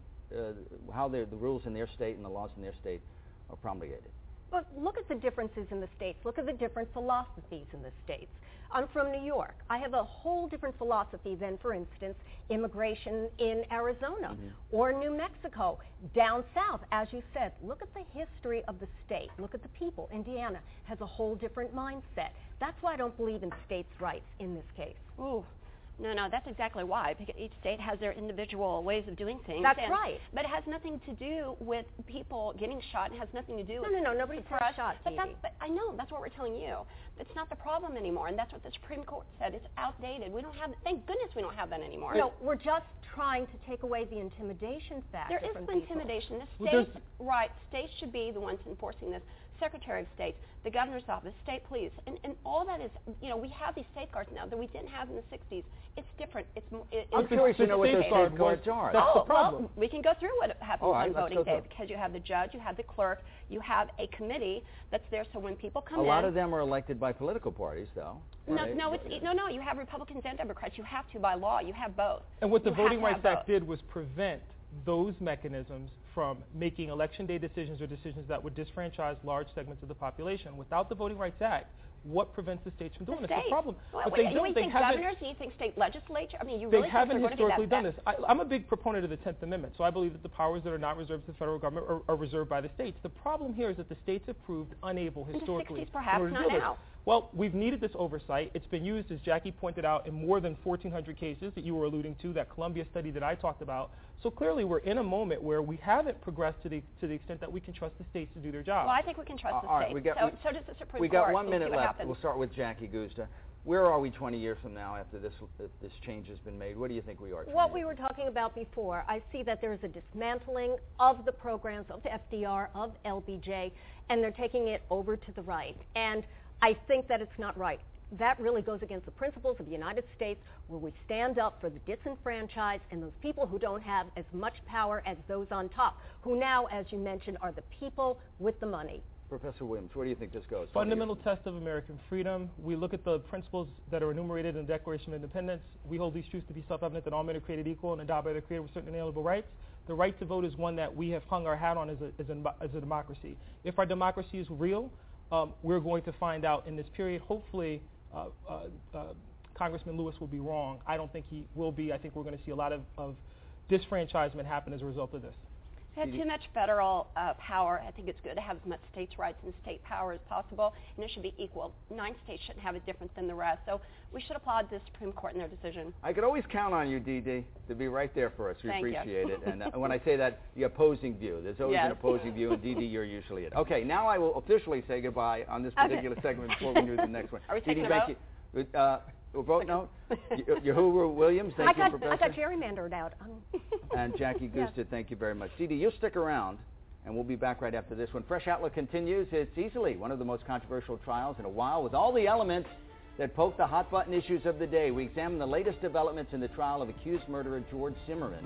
how the rules in their state and the laws in their state are promulgated? But look at the differences in the states. Look at the different philosophies in the states. I'm from New York. I have a whole different philosophy than, for instance, immigration in Arizona or New Mexico. Down south, as you said, look at the history of the state. Look at the people. Indiana has a whole different mindset. That's why I don't believe in states' rights in this case. Ooh. No, that's exactly why, because each state has their individual ways of doing things. That's right. But it has nothing to do with people getting shot. It has nothing to do with... No, nobody's shot, but I know, that's what we're telling you. It's not the problem anymore, and that's what the Supreme Court said. It's outdated. We don't have... Thank goodness we don't have that anymore. No, we're just trying to take away the intimidation factor. There is no intimidation. States should be the ones enforcing this. Secretary of State, the governor's office, state police, and all that is, we have these safeguards now that we didn't have in the 60s. It's different. I'm curious to know what those safeguards are. That's the problem. Well, we can go through what happens on voting day, because you have the judge, you have the clerk, you have a committee that's there, so when people come in... A lot of them are elected by political parties, though. Right? No, you have Republicans and Democrats. You have to by law. You have both. And what the Voting Rights Act did was prevent those mechanisms from making election day decisions or decisions that would disfranchise large segments of the population. Without the Voting Rights Act, what prevents the states from doing this? The problem. But they don't. You think governors? Do you think state legislature? I mean, you really they haven't historically done this. I'm a big proponent of the 10th Amendment, so I believe that the powers that are not reserved to the federal government are reserved by the states. The problem here is that the states have proved unable historically. In the 60s, perhaps, not now. Well, we've needed this oversight. It's been used, as Jackie pointed out, in more than 1,400 cases that you were alluding to, that Columbia study that I talked about. So clearly we're in a moment where we haven't progressed to the extent that we can trust the states to do their job. Well, I think we can trust the states. So does the Supreme Court. We got 1 minute left. We'll start with Jackie Guzda. Where are we 20 years from now after this change has been made? What do you think we are? What we were talking about before, I see that there is a dismantling of the programs of FDR, of LBJ, and they're taking it over to the right. And I think that it's not right. That really goes against the principles of the United States, where we stand up for the disenfranchised and those people who don't have as much power as those on top, who now, as you mentioned, are the people with the money. Professor Williams, where do you think this goes? Fundamental test of American freedom. We look at the principles that are enumerated in the Declaration of Independence. We hold these truths to be self-evident that all men are created equal and endowed by their Creator with certain inalienable rights. The right to vote is one that we have hung our hat on as a democracy. If our democracy is real, we're going to find out in this period. Hopefully, Congressman Lewis will be wrong. I don't think he will be. I think we're going to see a lot of disfranchisement happen as a result of this. We had too much federal power. I think it's good to have as much states' rights and state power as possible, and it should be equal. 9 states shouldn't have it different than the rest. So we should applaud the Supreme Court in their decision. I could always count on you, Dee, to be right there for us. We Thank appreciate you. it. And when I say that, the opposing view. There's always an opposing view, and Dee, you're usually it. Okay, now I will officially say goodbye on this particular segment before we move to the next one. Are we taking Dee, thank you. We'll vote no. Yahuwah Williams, thank you, Professor. I got gerrymandered out. And Jackie Gusted, thank you very much. Dee, you'll stick around, and we'll be back right after this one. Fresh Outlook continues. It's easily one of the most controversial trials in a while, with all the elements that poke the hot-button issues of the day. We examine the latest developments in the trial of accused murderer George Zimmerman.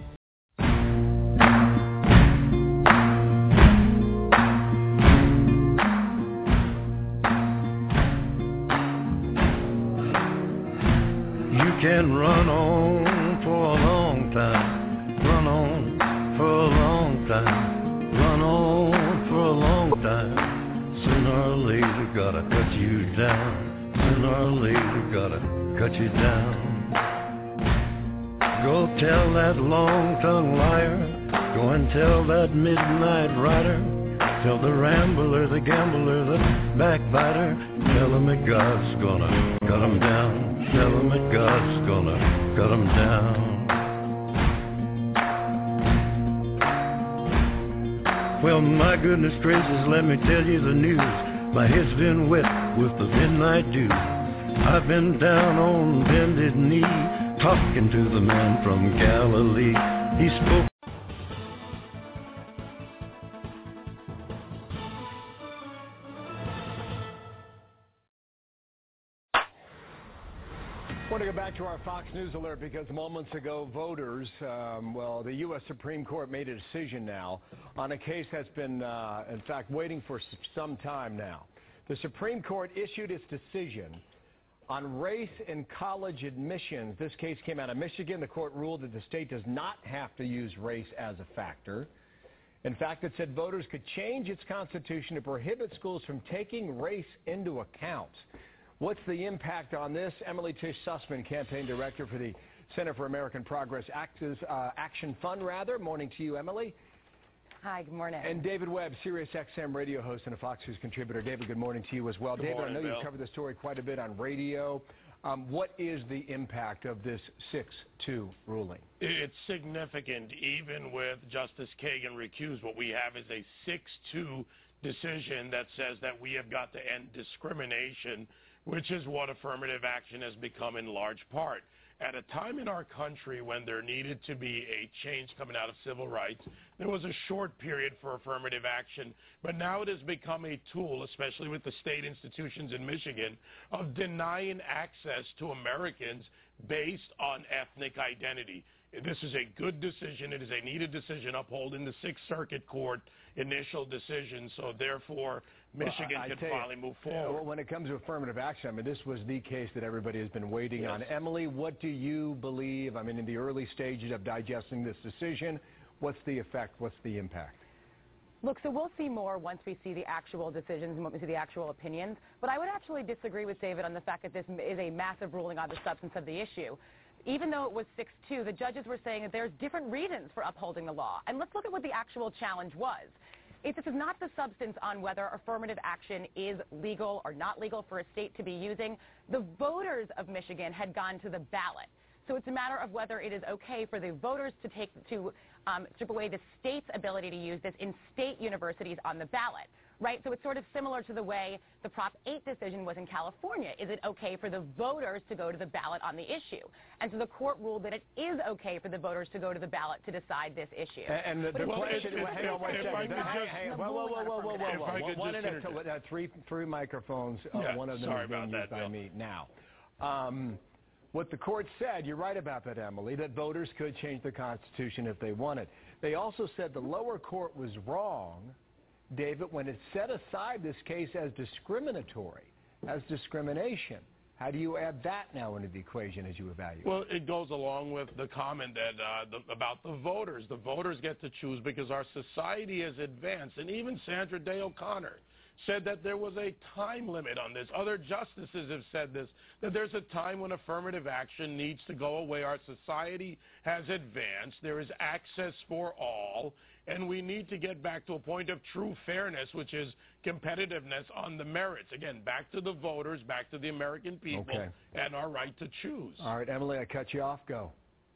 Can run on for a long time, run on for a long time, run on for a long time. Sooner or later gotta cut you down, sooner or later gotta cut you down. Go tell that long-tongued liar, go and tell that midnight rider, tell the rambler, the gambler, the backbiter, tell him that God's gonna cut him down. Tell him that God's gonna cut him down. Well, my goodness gracious, let me tell you the news. My head's been wet with the midnight dew. I've been down on bended knee, talking to the man from Galilee. He spoke. I want to go back to our Fox News alert because moments ago voters, the U.S. Supreme Court made a decision now on a case that's been, in fact, waiting for some time now. The Supreme Court issued its decision on race in college admissions. This case came out of Michigan. The court ruled that the state does not have to use race as a factor. In fact, it said voters could change its constitution to prohibit schools from taking race into account. What's the impact on this? Emily Tish Sussman, campaign director for the Center for American Progress Action Fund, Morning to you, Emily. Hi, good morning. And David Webb, Sirius XM radio host and a Fox News contributor. David, good morning to you as well. Good David, morning, I know Bill. you've covered the story quite a bit on radio. What is the impact of this 6-2 ruling? It's significant. Even with Justice Kagan recused, what we have is a 6-2 decision that says that we have got to end discrimination, which is what affirmative action has become in large part. At a time in our country when there needed to be a change coming out of civil rights, there was a short period for affirmative action, but now it has become a tool, especially with the state institutions in Michigan, of denying access to Americans based on ethnic identity. This is a good decision. It is a needed decision upholding the Sixth Circuit Court initial decision, so therefore Michigan can finally move forward. Well, when it comes to affirmative action, I mean, this was the case that everybody has been waiting on. Emily, what do you believe? I mean, in the early stages of digesting this decision, what's the effect? What's the impact? Look, so we'll see more once we see the actual decisions and once we see the actual opinions. But I would actually disagree with David on the fact that this is a massive ruling on the substance of the issue. Even though it was 6-2, the judges were saying that there's different reasons for upholding the law. And let's look at what the actual challenge was. This is not the substance on whether affirmative action is legal or not legal for a state to be using. The voters of Michigan had gone to the ballot. So it's a matter of whether it is okay for the voters to strip away the state's ability to use this in state universities on the ballot. right? So it's sort of similar to the way the Prop 8 decision was in California. Is it okay for the voters to go to the ballot on the issue? And so the court ruled that it is okay for the voters to go to the ballot to decide this issue. And the question, hang on one second. Three microphones, one of them is being used by me now. What the court said, you're right about that, Emily, that voters could change the Constitution if they wanted. They also said the lower court was wrong, David, when it set aside this case as discriminatory, as discrimination. How do you add that now into the equation as you evaluate? Well, it goes along with the comment that about the voters. The voters get to choose because our society has advanced. And even Sandra Day O'Connor said that there was a time limit on this. Other justices have said this, that there's a time when affirmative action needs to go away. Our society has advanced. There is access for all. And we need to get back to a point of true fairness, which is competitiveness on the merits. Again, back to the voters, back to the American people, and our right to choose. All right, Emily, I cut you off. Go.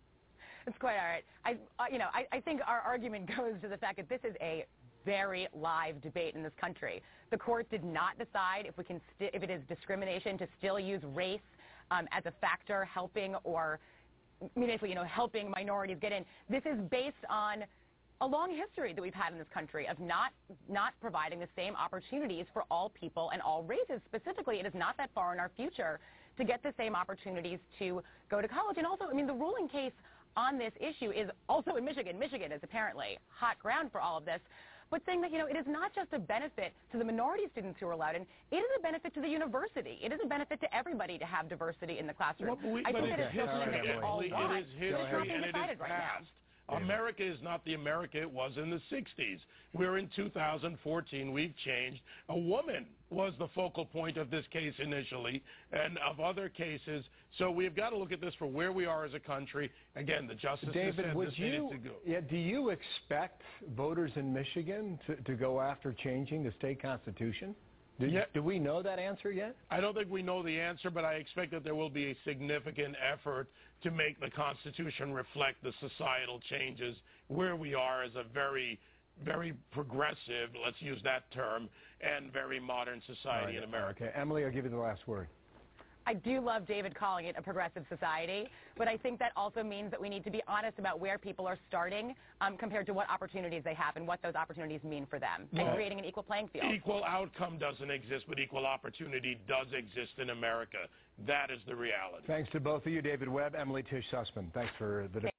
It's quite all right. I think our argument goes to the fact that this is a very live debate in this country. The court did not decide if it is discrimination to still use race as a factor helping or basically, helping minorities get in. This is based on a long history that we've had in this country of not providing the same opportunities for all people and all races. Specifically, it is not that far in our future to get the same opportunities to go to college. And also, the ruling case on this issue is also in Michigan. Michigan is apparently hot ground for all of this. But saying that, it is not just a benefit to the minority students who are allowed in, it is a benefit to the university. It is a benefit to everybody to have diversity in the classroom. I think that it's something that we all want. It is history and it is past. America is not the America it was in the 60s. We're in 2014. We've changed. A woman was the focal point of this case initially and of other cases. So we've got to look at this for where we are as a country. Again, the justices said this needed to go. Do you expect voters in Michigan to go after changing the state constitution? Do we know that answer yet? I don't think we know the answer, but I expect that there will be a significant effort to make the Constitution reflect the societal changes where we are as a very, very progressive, let's use that term, and very modern society in America. Okay, Emily, I'll give you the last word. I do love David calling it a progressive society, but I think that also means that we need to be honest about where people are starting compared to what opportunities they have and what those opportunities mean for them, and creating an equal playing field. Equal outcome doesn't exist, but equal opportunity does exist in America. That is the reality. Thanks to both of you, David Webb, Emily Tish Sussman. Thanks for the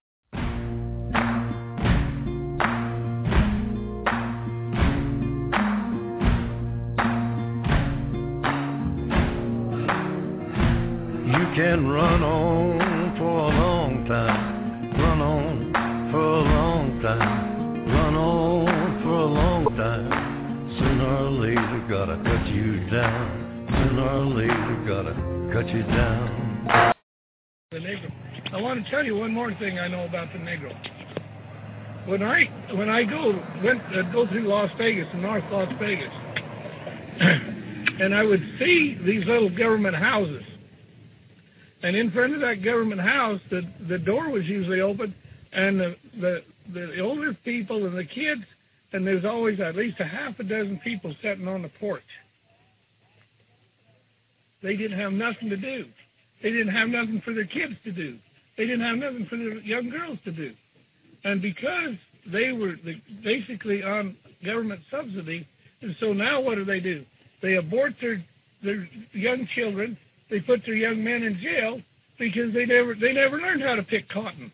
can run on for a long time, run on for a long time, run on for a long time. Sooner or later, gotta cut you down. Sooner or later, gotta cut you down. The Negro. I want to tell you one more thing I know about the Negro. When I go through Las Vegas, North Las Vegas, and I would see these little government houses. And in front of that government house, the door was usually open, and the older people and the kids, and there's always at least a half a dozen people sitting on the porch. They didn't have nothing to do. They didn't have nothing for their kids to do. They didn't have nothing for their young girls to do. And because they were basically on government subsidy, and so now what do? They abort their young children. They put their young men in jail because they never learned how to pick cotton.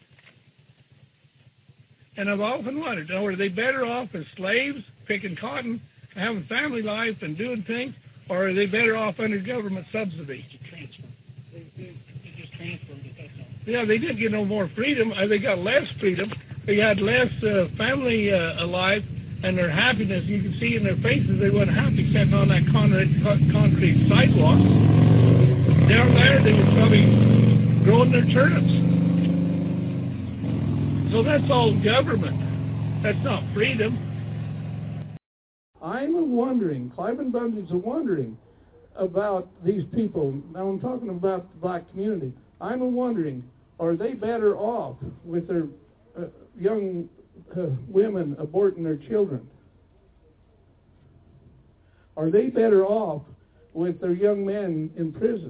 And I've often wondered, are they better off as slaves picking cotton, having family life and doing things, or are they better off under government subsidy? They just transferred it, that's all. Yeah, they did get no more freedom. They got less freedom. They had less family alive, and their happiness, you can see in their faces, they weren't happy sitting on that concrete sidewalk. Down there, they were probably growing their turnips. So that's all government. That's not freedom. I'm wondering, Cliven Bundy's wondering about these people. Now I'm talking about the black community. I'm wondering, are they better off with their young women aborting their children? Are they better off with their young men in prison?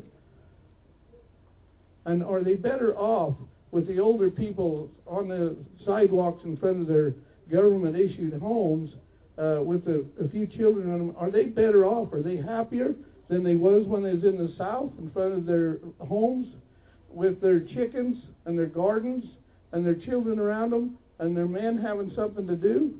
And are they better off with the older people on the sidewalks in front of their government-issued homes with a few children on them? Are they better off? Are they happier than they was when they was in the South in front of their homes with their chickens and their gardens and their children around them and their men having something to do?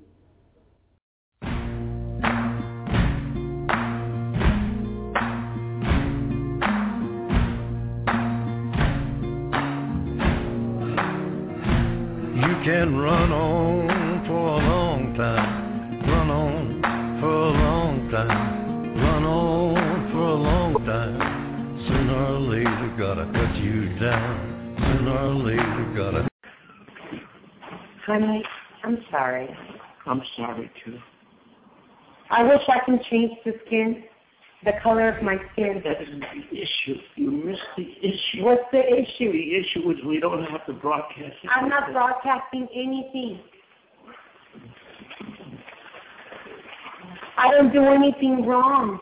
You can run on for a long time, run on for a long time, run on for a long time. Sooner or later, gotta cut you down. Sooner or later, gotta. Honey, I'm sorry. I'm sorry too. I wish I can change the skin, the color of my skin. That isn't the issue. You missed the issue. What's the issue? The issue is we don't have to broadcast it. I'm not broadcasting anything. I don't do anything wrong.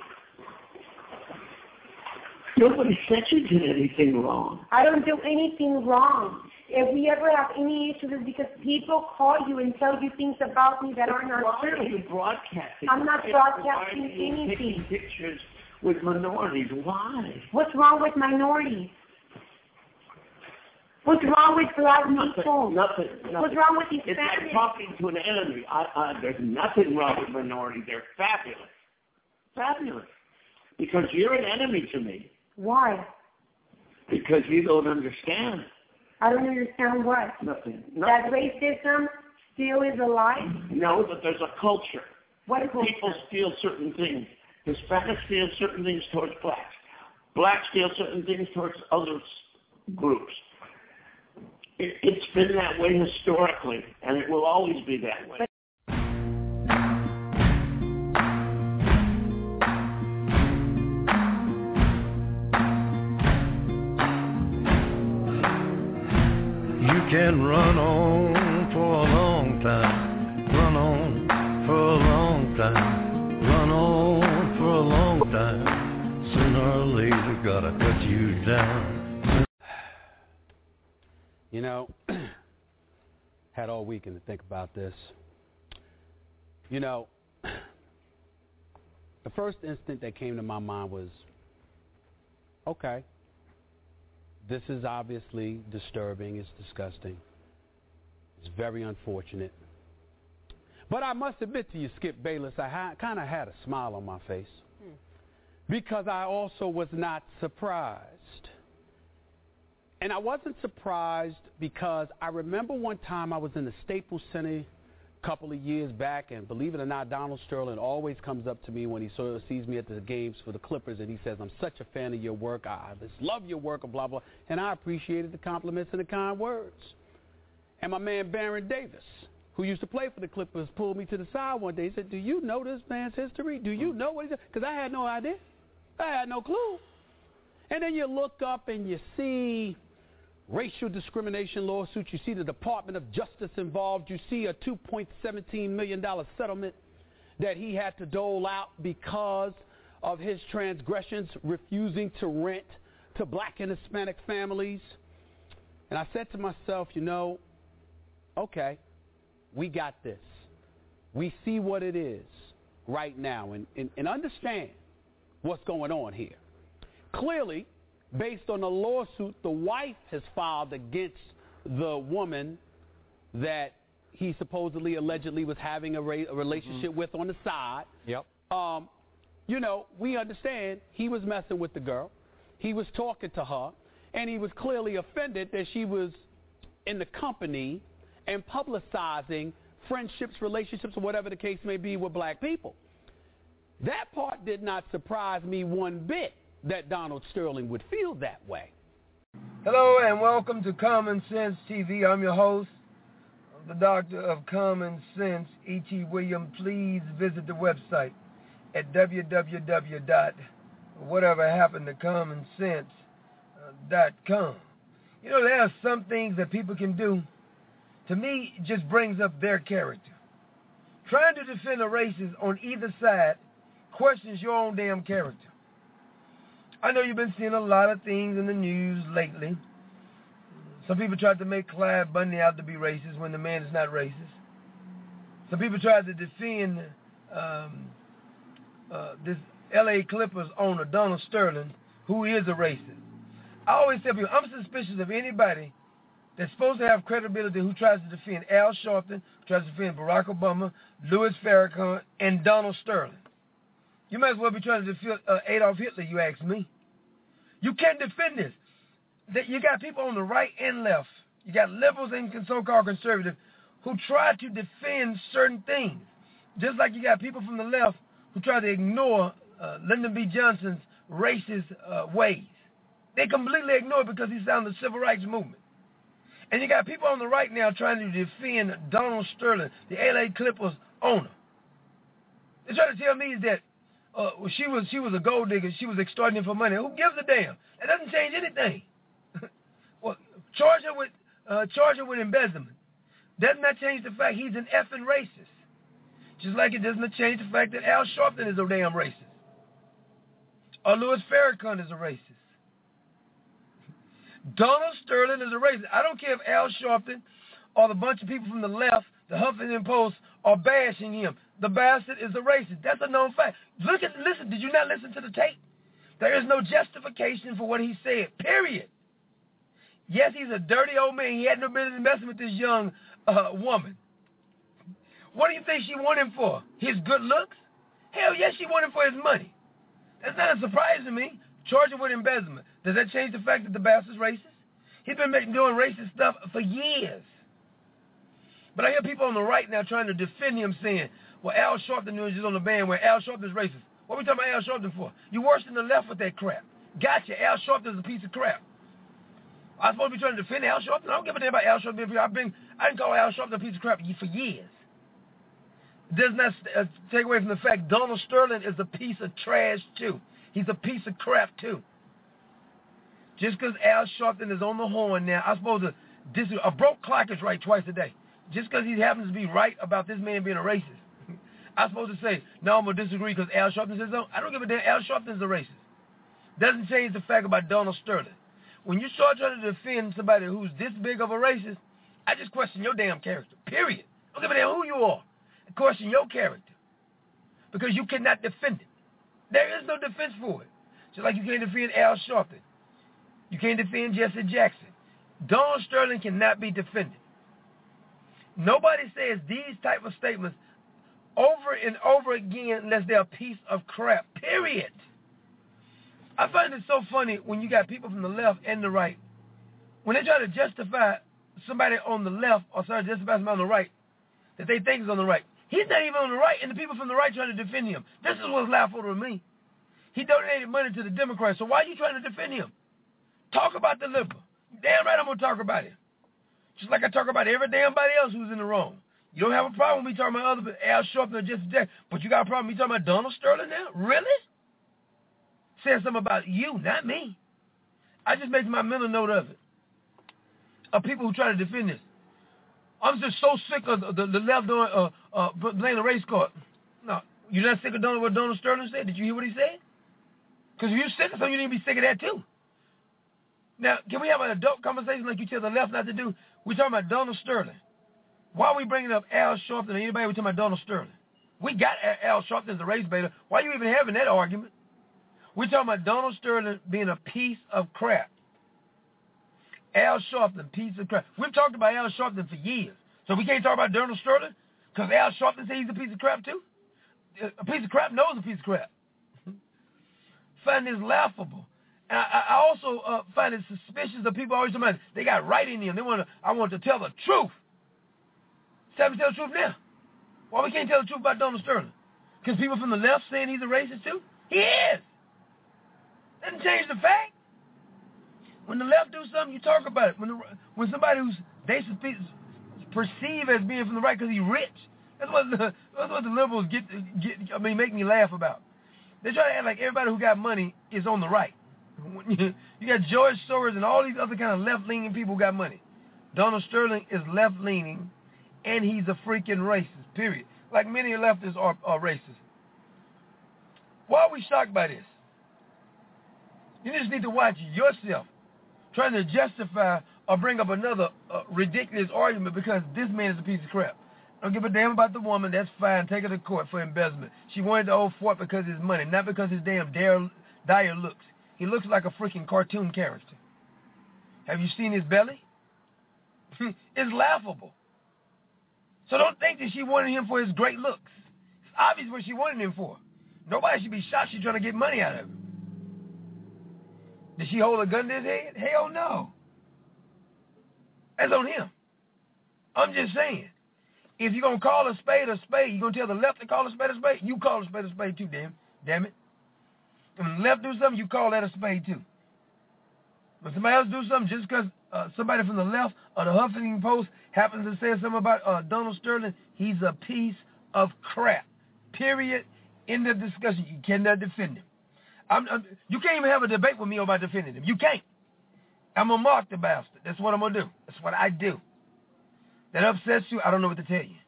Nobody said you did anything wrong. I don't do anything wrong. If we ever have any issues, it's because people call you and tell you things about me that are not true. Why are you broadcasting? I'm not broadcasting Why are you anything. taking pictures with minorities? Why? What's wrong with minorities? What's wrong with black people? Nothing. What's wrong with these It's families? like talking to an enemy. There's nothing wrong with minorities. They're fabulous. Fabulous. Because you're an enemy to me. Why? Because you don't understand. I don't understand what. Nothing. That racism still is alive? No, but there's a culture. What culture? People steal certain things. Hispanics steal certain things towards blacks. Blacks steal certain things towards other groups. It's been that way historically, and it will always be that way. You can run on for a long time, run on for a long time, run on for a long time. Sooner or later, gotta cut you down. You know, had all weekend to think about this. You know, the first instant that came to my mind was, okay, this is obviously disturbing, it's disgusting, it's very unfortunate. But I must admit to you, Skip Bayless, I kind of had a smile on my face because I also was not surprised. And I wasn't surprised because I remember one time I was in the Staples Center a couple of years back, and believe it or not, Donald Sterling always comes up to me when he sort of sees me at the games for the Clippers, and he says, I'm such a fan of your work, I just love your work, and blah, blah, and I appreciated the compliments and the kind words. And my man Baron Davis, who used to play for the Clippers, pulled me to the side one day. He said, do you know this man's history? Do you know what he said? Because I had no idea. I had no clue. And then you look up and you see racial discrimination lawsuits. You see the Department of Justice involved. You see a $2.17 million settlement that he had to dole out because of his transgressions, refusing to rent to black and Hispanic families. And I said to myself, you know, okay, we got this. We see what it is right now and understand what's going on here. Clearly, based on a lawsuit the wife has filed against the woman that he supposedly, allegedly was having a relationship with on the side. Yep. You know, we understand he was messing with the girl. He was talking to her, and he was clearly offended that she was in the company and publicizing friendships, relationships, or whatever the case may be with black people. That part did not surprise me one bit, that Donald Sterling would feel that way. Hello and welcome to Common Sense TV. I'm your host, the Doctor of Common Sense, E.T. William. Please visit the website at www.whateverhappenedtocommonsense.com. You know, there are some things that people can do. To me, it just brings up their character. Trying to defend the races on either side questions your own damn character. I know you've been seeing a lot of things in the news lately. Some people tried to make Clyde Bundy out to be racist when the man is not racist. Some people tried to defend this L.A. Clippers owner, Donald Sterling, who is a racist. I always tell people, I'm suspicious of anybody that's supposed to have credibility who tries to defend Al Sharpton, who tries to defend Barack Obama, Louis Farrakhan, and Donald Sterling. You might as well be trying to defend Adolf Hitler, you ask me. You can't defend this. You got people on the right and left. You got liberals and so-called conservatives who try to defend certain things. Just like you got people from the left who try to ignore Lyndon B. Johnson's racist ways. They completely ignore it because he's down the civil rights movement. And you got people on the right now trying to defend Donald Sterling, the L.A. Clippers owner. They try to tell me that she was a gold digger, she was extorting him for money. Who gives a damn? That doesn't change anything. Well, charge her with embezzlement. Doesn't that change the fact he's an effing racist? Just like it doesn't change the fact that Al Sharpton is a damn racist. Or Louis Farrakhan is a racist. Donald Sterling is a racist. I don't care if Al Sharpton or the bunch of people from the left, the Huffington Post, are bashing him. The bastard is a racist. That's a known fact. Listen, did you not listen to the tape? There is no justification for what he said, period. Yes, he's a dirty old man. He had no business messing with this young woman. What do you think she wanted him for? His good looks? Hell yes, she wanted him for his money. That's not a surprise to me. Charge him with embezzlement. Does that change the fact that the bastard's racist? He's been doing racist stuff for years. But I hear people on the right now trying to defend him saying, well, Al Sharpton is just on the band where Al Sharpton is racist. What are we talking about Al Sharpton for? You're worse than the left with that crap. Gotcha, Al Sharpton is a piece of crap. I'm supposed to be trying to defend Al Sharpton? I don't give a damn about Al Sharpton. I didn't call Al Sharpton a piece of crap for years. It does not take away from the fact Donald Sterling is a piece of trash, too. He's a piece of crap, too. Just because Al Sharpton is on the horn now, I'm supposed to disagree. A broke clock is right twice a day. Just because he happens to be right about this man being a racist, I'm supposed to say, no, I'm going to disagree because Al Sharpton says so. I don't give a damn. Al Sharpton's a racist. Doesn't change the fact about Donald Sterling. When you start trying to defend somebody who's this big of a racist, I just question your damn character, period. I don't give a damn who you are. I question your character because you cannot defend it. There is no defense for it. Just like you can't defend Al Sharpton. You can't defend Jesse Jackson. Donald Sterling cannot be defended. Nobody says these type of statements over and over again unless they're a piece of crap, period. I find it so funny when you got people from the left and the right, when they try to justify somebody on the left or try to justify somebody on the right that they think is on the right. He's not even on the right, and the people from the right trying to defend him. This is what's laughable to me. He donated money to the Democrats, so why are you trying to defend him? Talk about the liberal. Damn right I'm going to talk about him. Just like I talk about every damn body else who's in the wrong. You don't have a problem with me talking about other Al Sharpton or Jesse Jackson, but you got a problem with me talking about Donald Sterling now? Really? Saying something about you, not me. I just made my mental note of it. Of people who try to defend this. I'm just so sick of the left doing playing the race card. No, you're not sick of what Donald Sterling said? Did you hear what he said? Because if you're sick of something, you need to be sick of that too. Now, can we have an adult conversation like you tell the left not to do? We're talking about Donald Sterling. Why are we bringing up Al Sharpton or anybody? We're talking about Donald Sterling. We got Al Sharpton as a race baiter. Why are you even having that argument? We're talking about Donald Sterling being a piece of crap. Al Sharpton, piece of crap. We've talked about Al Sharpton for years. So we can't talk about Donald Sterling? Because Al Sharpton says he's a piece of crap too? A piece of crap knows a piece of crap. Find this laughable. And I also find it suspicious of people always talking about they got right in them. I want to tell the truth. It's time to tell the truth now. Why we can't tell the truth about Donald Sterling? Because people from the left saying he's a racist too? He is. Doesn't change the fact. When the left do something, you talk about it. When somebody who's they perceive as being from the right because he's rich, that's what the liberals make me laugh about. They try to act like everybody who got money is on the right. You got George Soros and all these other kind of left-leaning people who got money. Donald Sterling is left-leaning, and he's a freaking racist, period. Like many leftists are racist. Why are we shocked by this? You just need to watch yourself trying to justify or bring up another ridiculous argument because this man is a piece of crap. Don't give a damn about the woman. That's fine. Take her to court for embezzlement. She wanted the old fort because of his money, not because his damn dire looks. He looks like a freaking cartoon character. Have you seen his belly? It's laughable. So don't think that she wanted him for his great looks. It's obvious what she wanted him for. Nobody should be shocked she's trying to get money out of him. Did she hold a gun to his head? Hell no. That's on him. I'm just saying. If you're going to call a spade, you're going to tell the left to call a spade, you call a spade too, damn it. When the left do something, you call that a spade too. When somebody else do something, just because somebody from the left or the Huffington Post happens to say something about Donald Sterling, he's a piece of crap. Period. End of discussion. You cannot defend him. You can't even have a debate with me about defending him. You can't. I'm going to mark the bastard. That's what I'm going to do. That's what I do. That upsets you, I don't know what to tell you.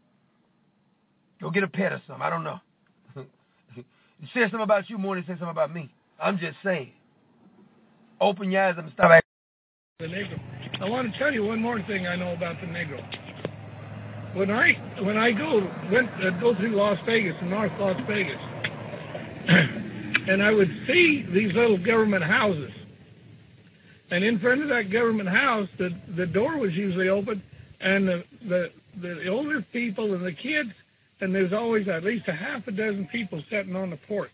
Go get a pet or something. I don't know. It says something about you more than it says something about me. I'm just saying. Open your eyes and stop acting. The Negro. I want to tell you one more thing I know about the Negro. When I go through Las Vegas, North Las Vegas, and I would see these little government houses, and in front of that government house, the door was usually open, and the older people and the kids, and there's always at least a half a dozen people sitting on the porch.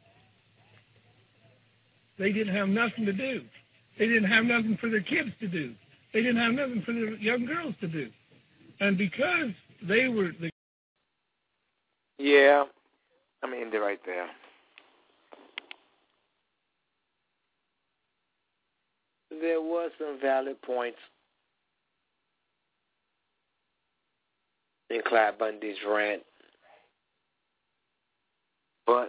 They didn't have nothing to do. They didn't have nothing for their kids to do. They didn't have nothing for their young girls to do. And because they were the... Yeah, I mean, they're right there. There was some valid points in Clyde Bundy's rant, but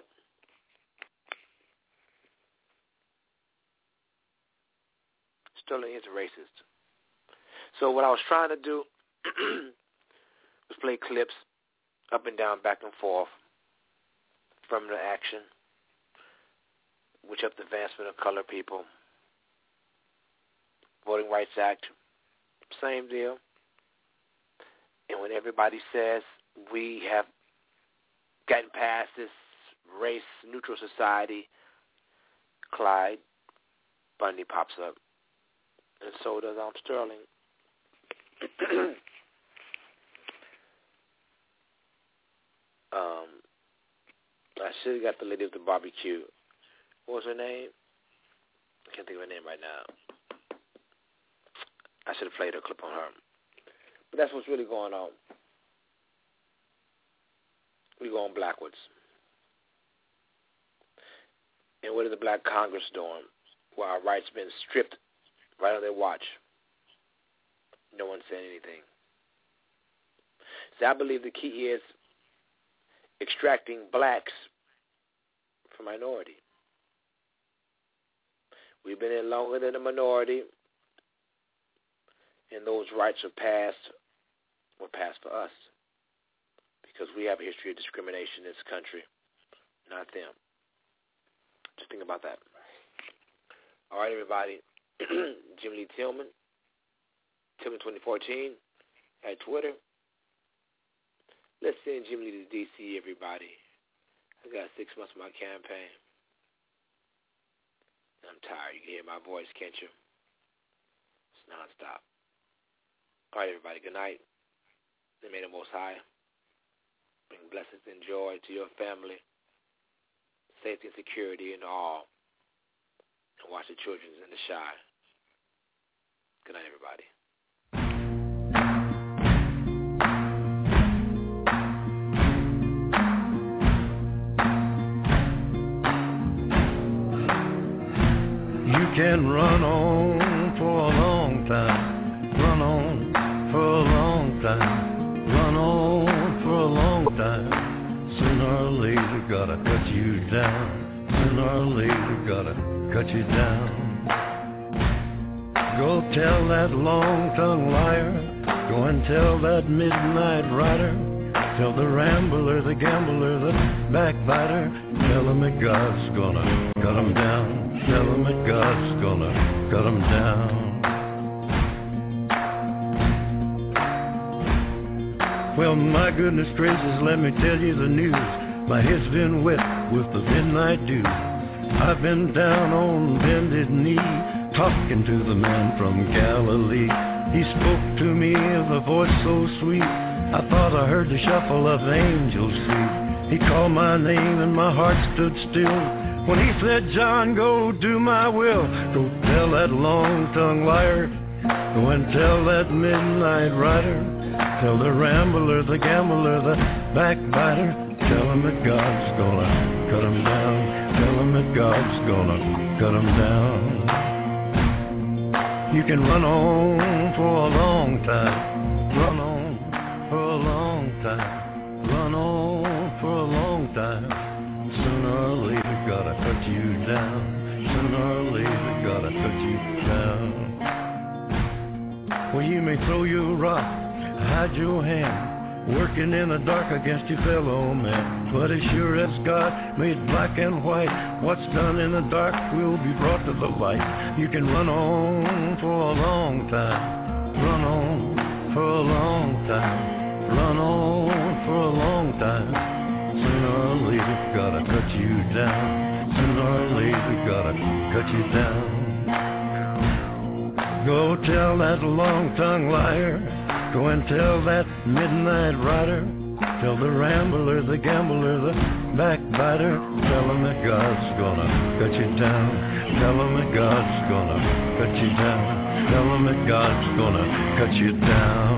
Sterling is a racist. So what I was trying to do was play clips up and down, back and forth from the action, which up the advancement of colored people, Voting Rights Act, same deal. And when everybody says we have gotten past this race-neutral society, Clyde Bundy pops up. And so does Sterling. I should have got the lady of the barbecue. What was her name? I can't think of her name right now. I should have played a clip on her. But that's what's really going on. We're going backwards. And what is the Black Congress doing? While our rights been stripped right on their watch. No one said anything. So I believe the key is extracting blacks from minority. We've been in longer than a minority, and those rights were passed for us because we have a history of discrimination in this country, not them. Just think about that. All right, everybody. Jim Lee Tillman 2014 at Twitter. Let's send Jim Lee to D.C., everybody. I got 6 months of my campaign. I'm tired. You can hear my voice, can't you? It's nonstop. All right, everybody. Good night. And may the Most High bring blessings and joy to your family, safety and security in all, and watch the children in the shy. Good night, everybody. You can run on for a long time, run on for a long time, run on for a long time. Sooner or later, gotta cut you down. Sooner or later, gotta cut you down. Go tell that long-tongued liar, go and tell that midnight rider, Tell the rambler, the gambler, the backbiter, tell him that God's gonna cut him down. Tell him that God's gonna cut him down. Well, my goodness gracious, let me tell you the news. My head's been wet with the midnight dew. I've been down on bended knee, talking to the man from Galilee. He spoke to me with a voice so sweet, I thought I heard the shuffle of angels' feet. He called my name and my heart stood still when he said, John, go do my will. Go tell that long-tongued liar, go and tell that midnight rider, tell the rambler, the gambler, the backbiter, tell him that God's gonna cut him down. Tell him that God's gonna cut him down. You can run on for a long time, run on for a long time, run on for a long time. Sooner or later, gotta cut you down. Sooner or later, gotta cut you down. Well, you may throw your rock, hide your hand, working in the dark against your fellow man. But as sure as God made black and white, what's done in the dark will be brought to the light. You can run on for a long time, run on for a long time, run on for a long time. Sooner or later, gotta cut you down. Sooner or later, gotta cut you down. Go tell that long-tongued liar, go and tell that midnight rider, tell the rambler, the gambler, the backbiter, tell him that God's gonna cut you down. Tell him that God's gonna cut you down. Tell him that God's gonna cut you down.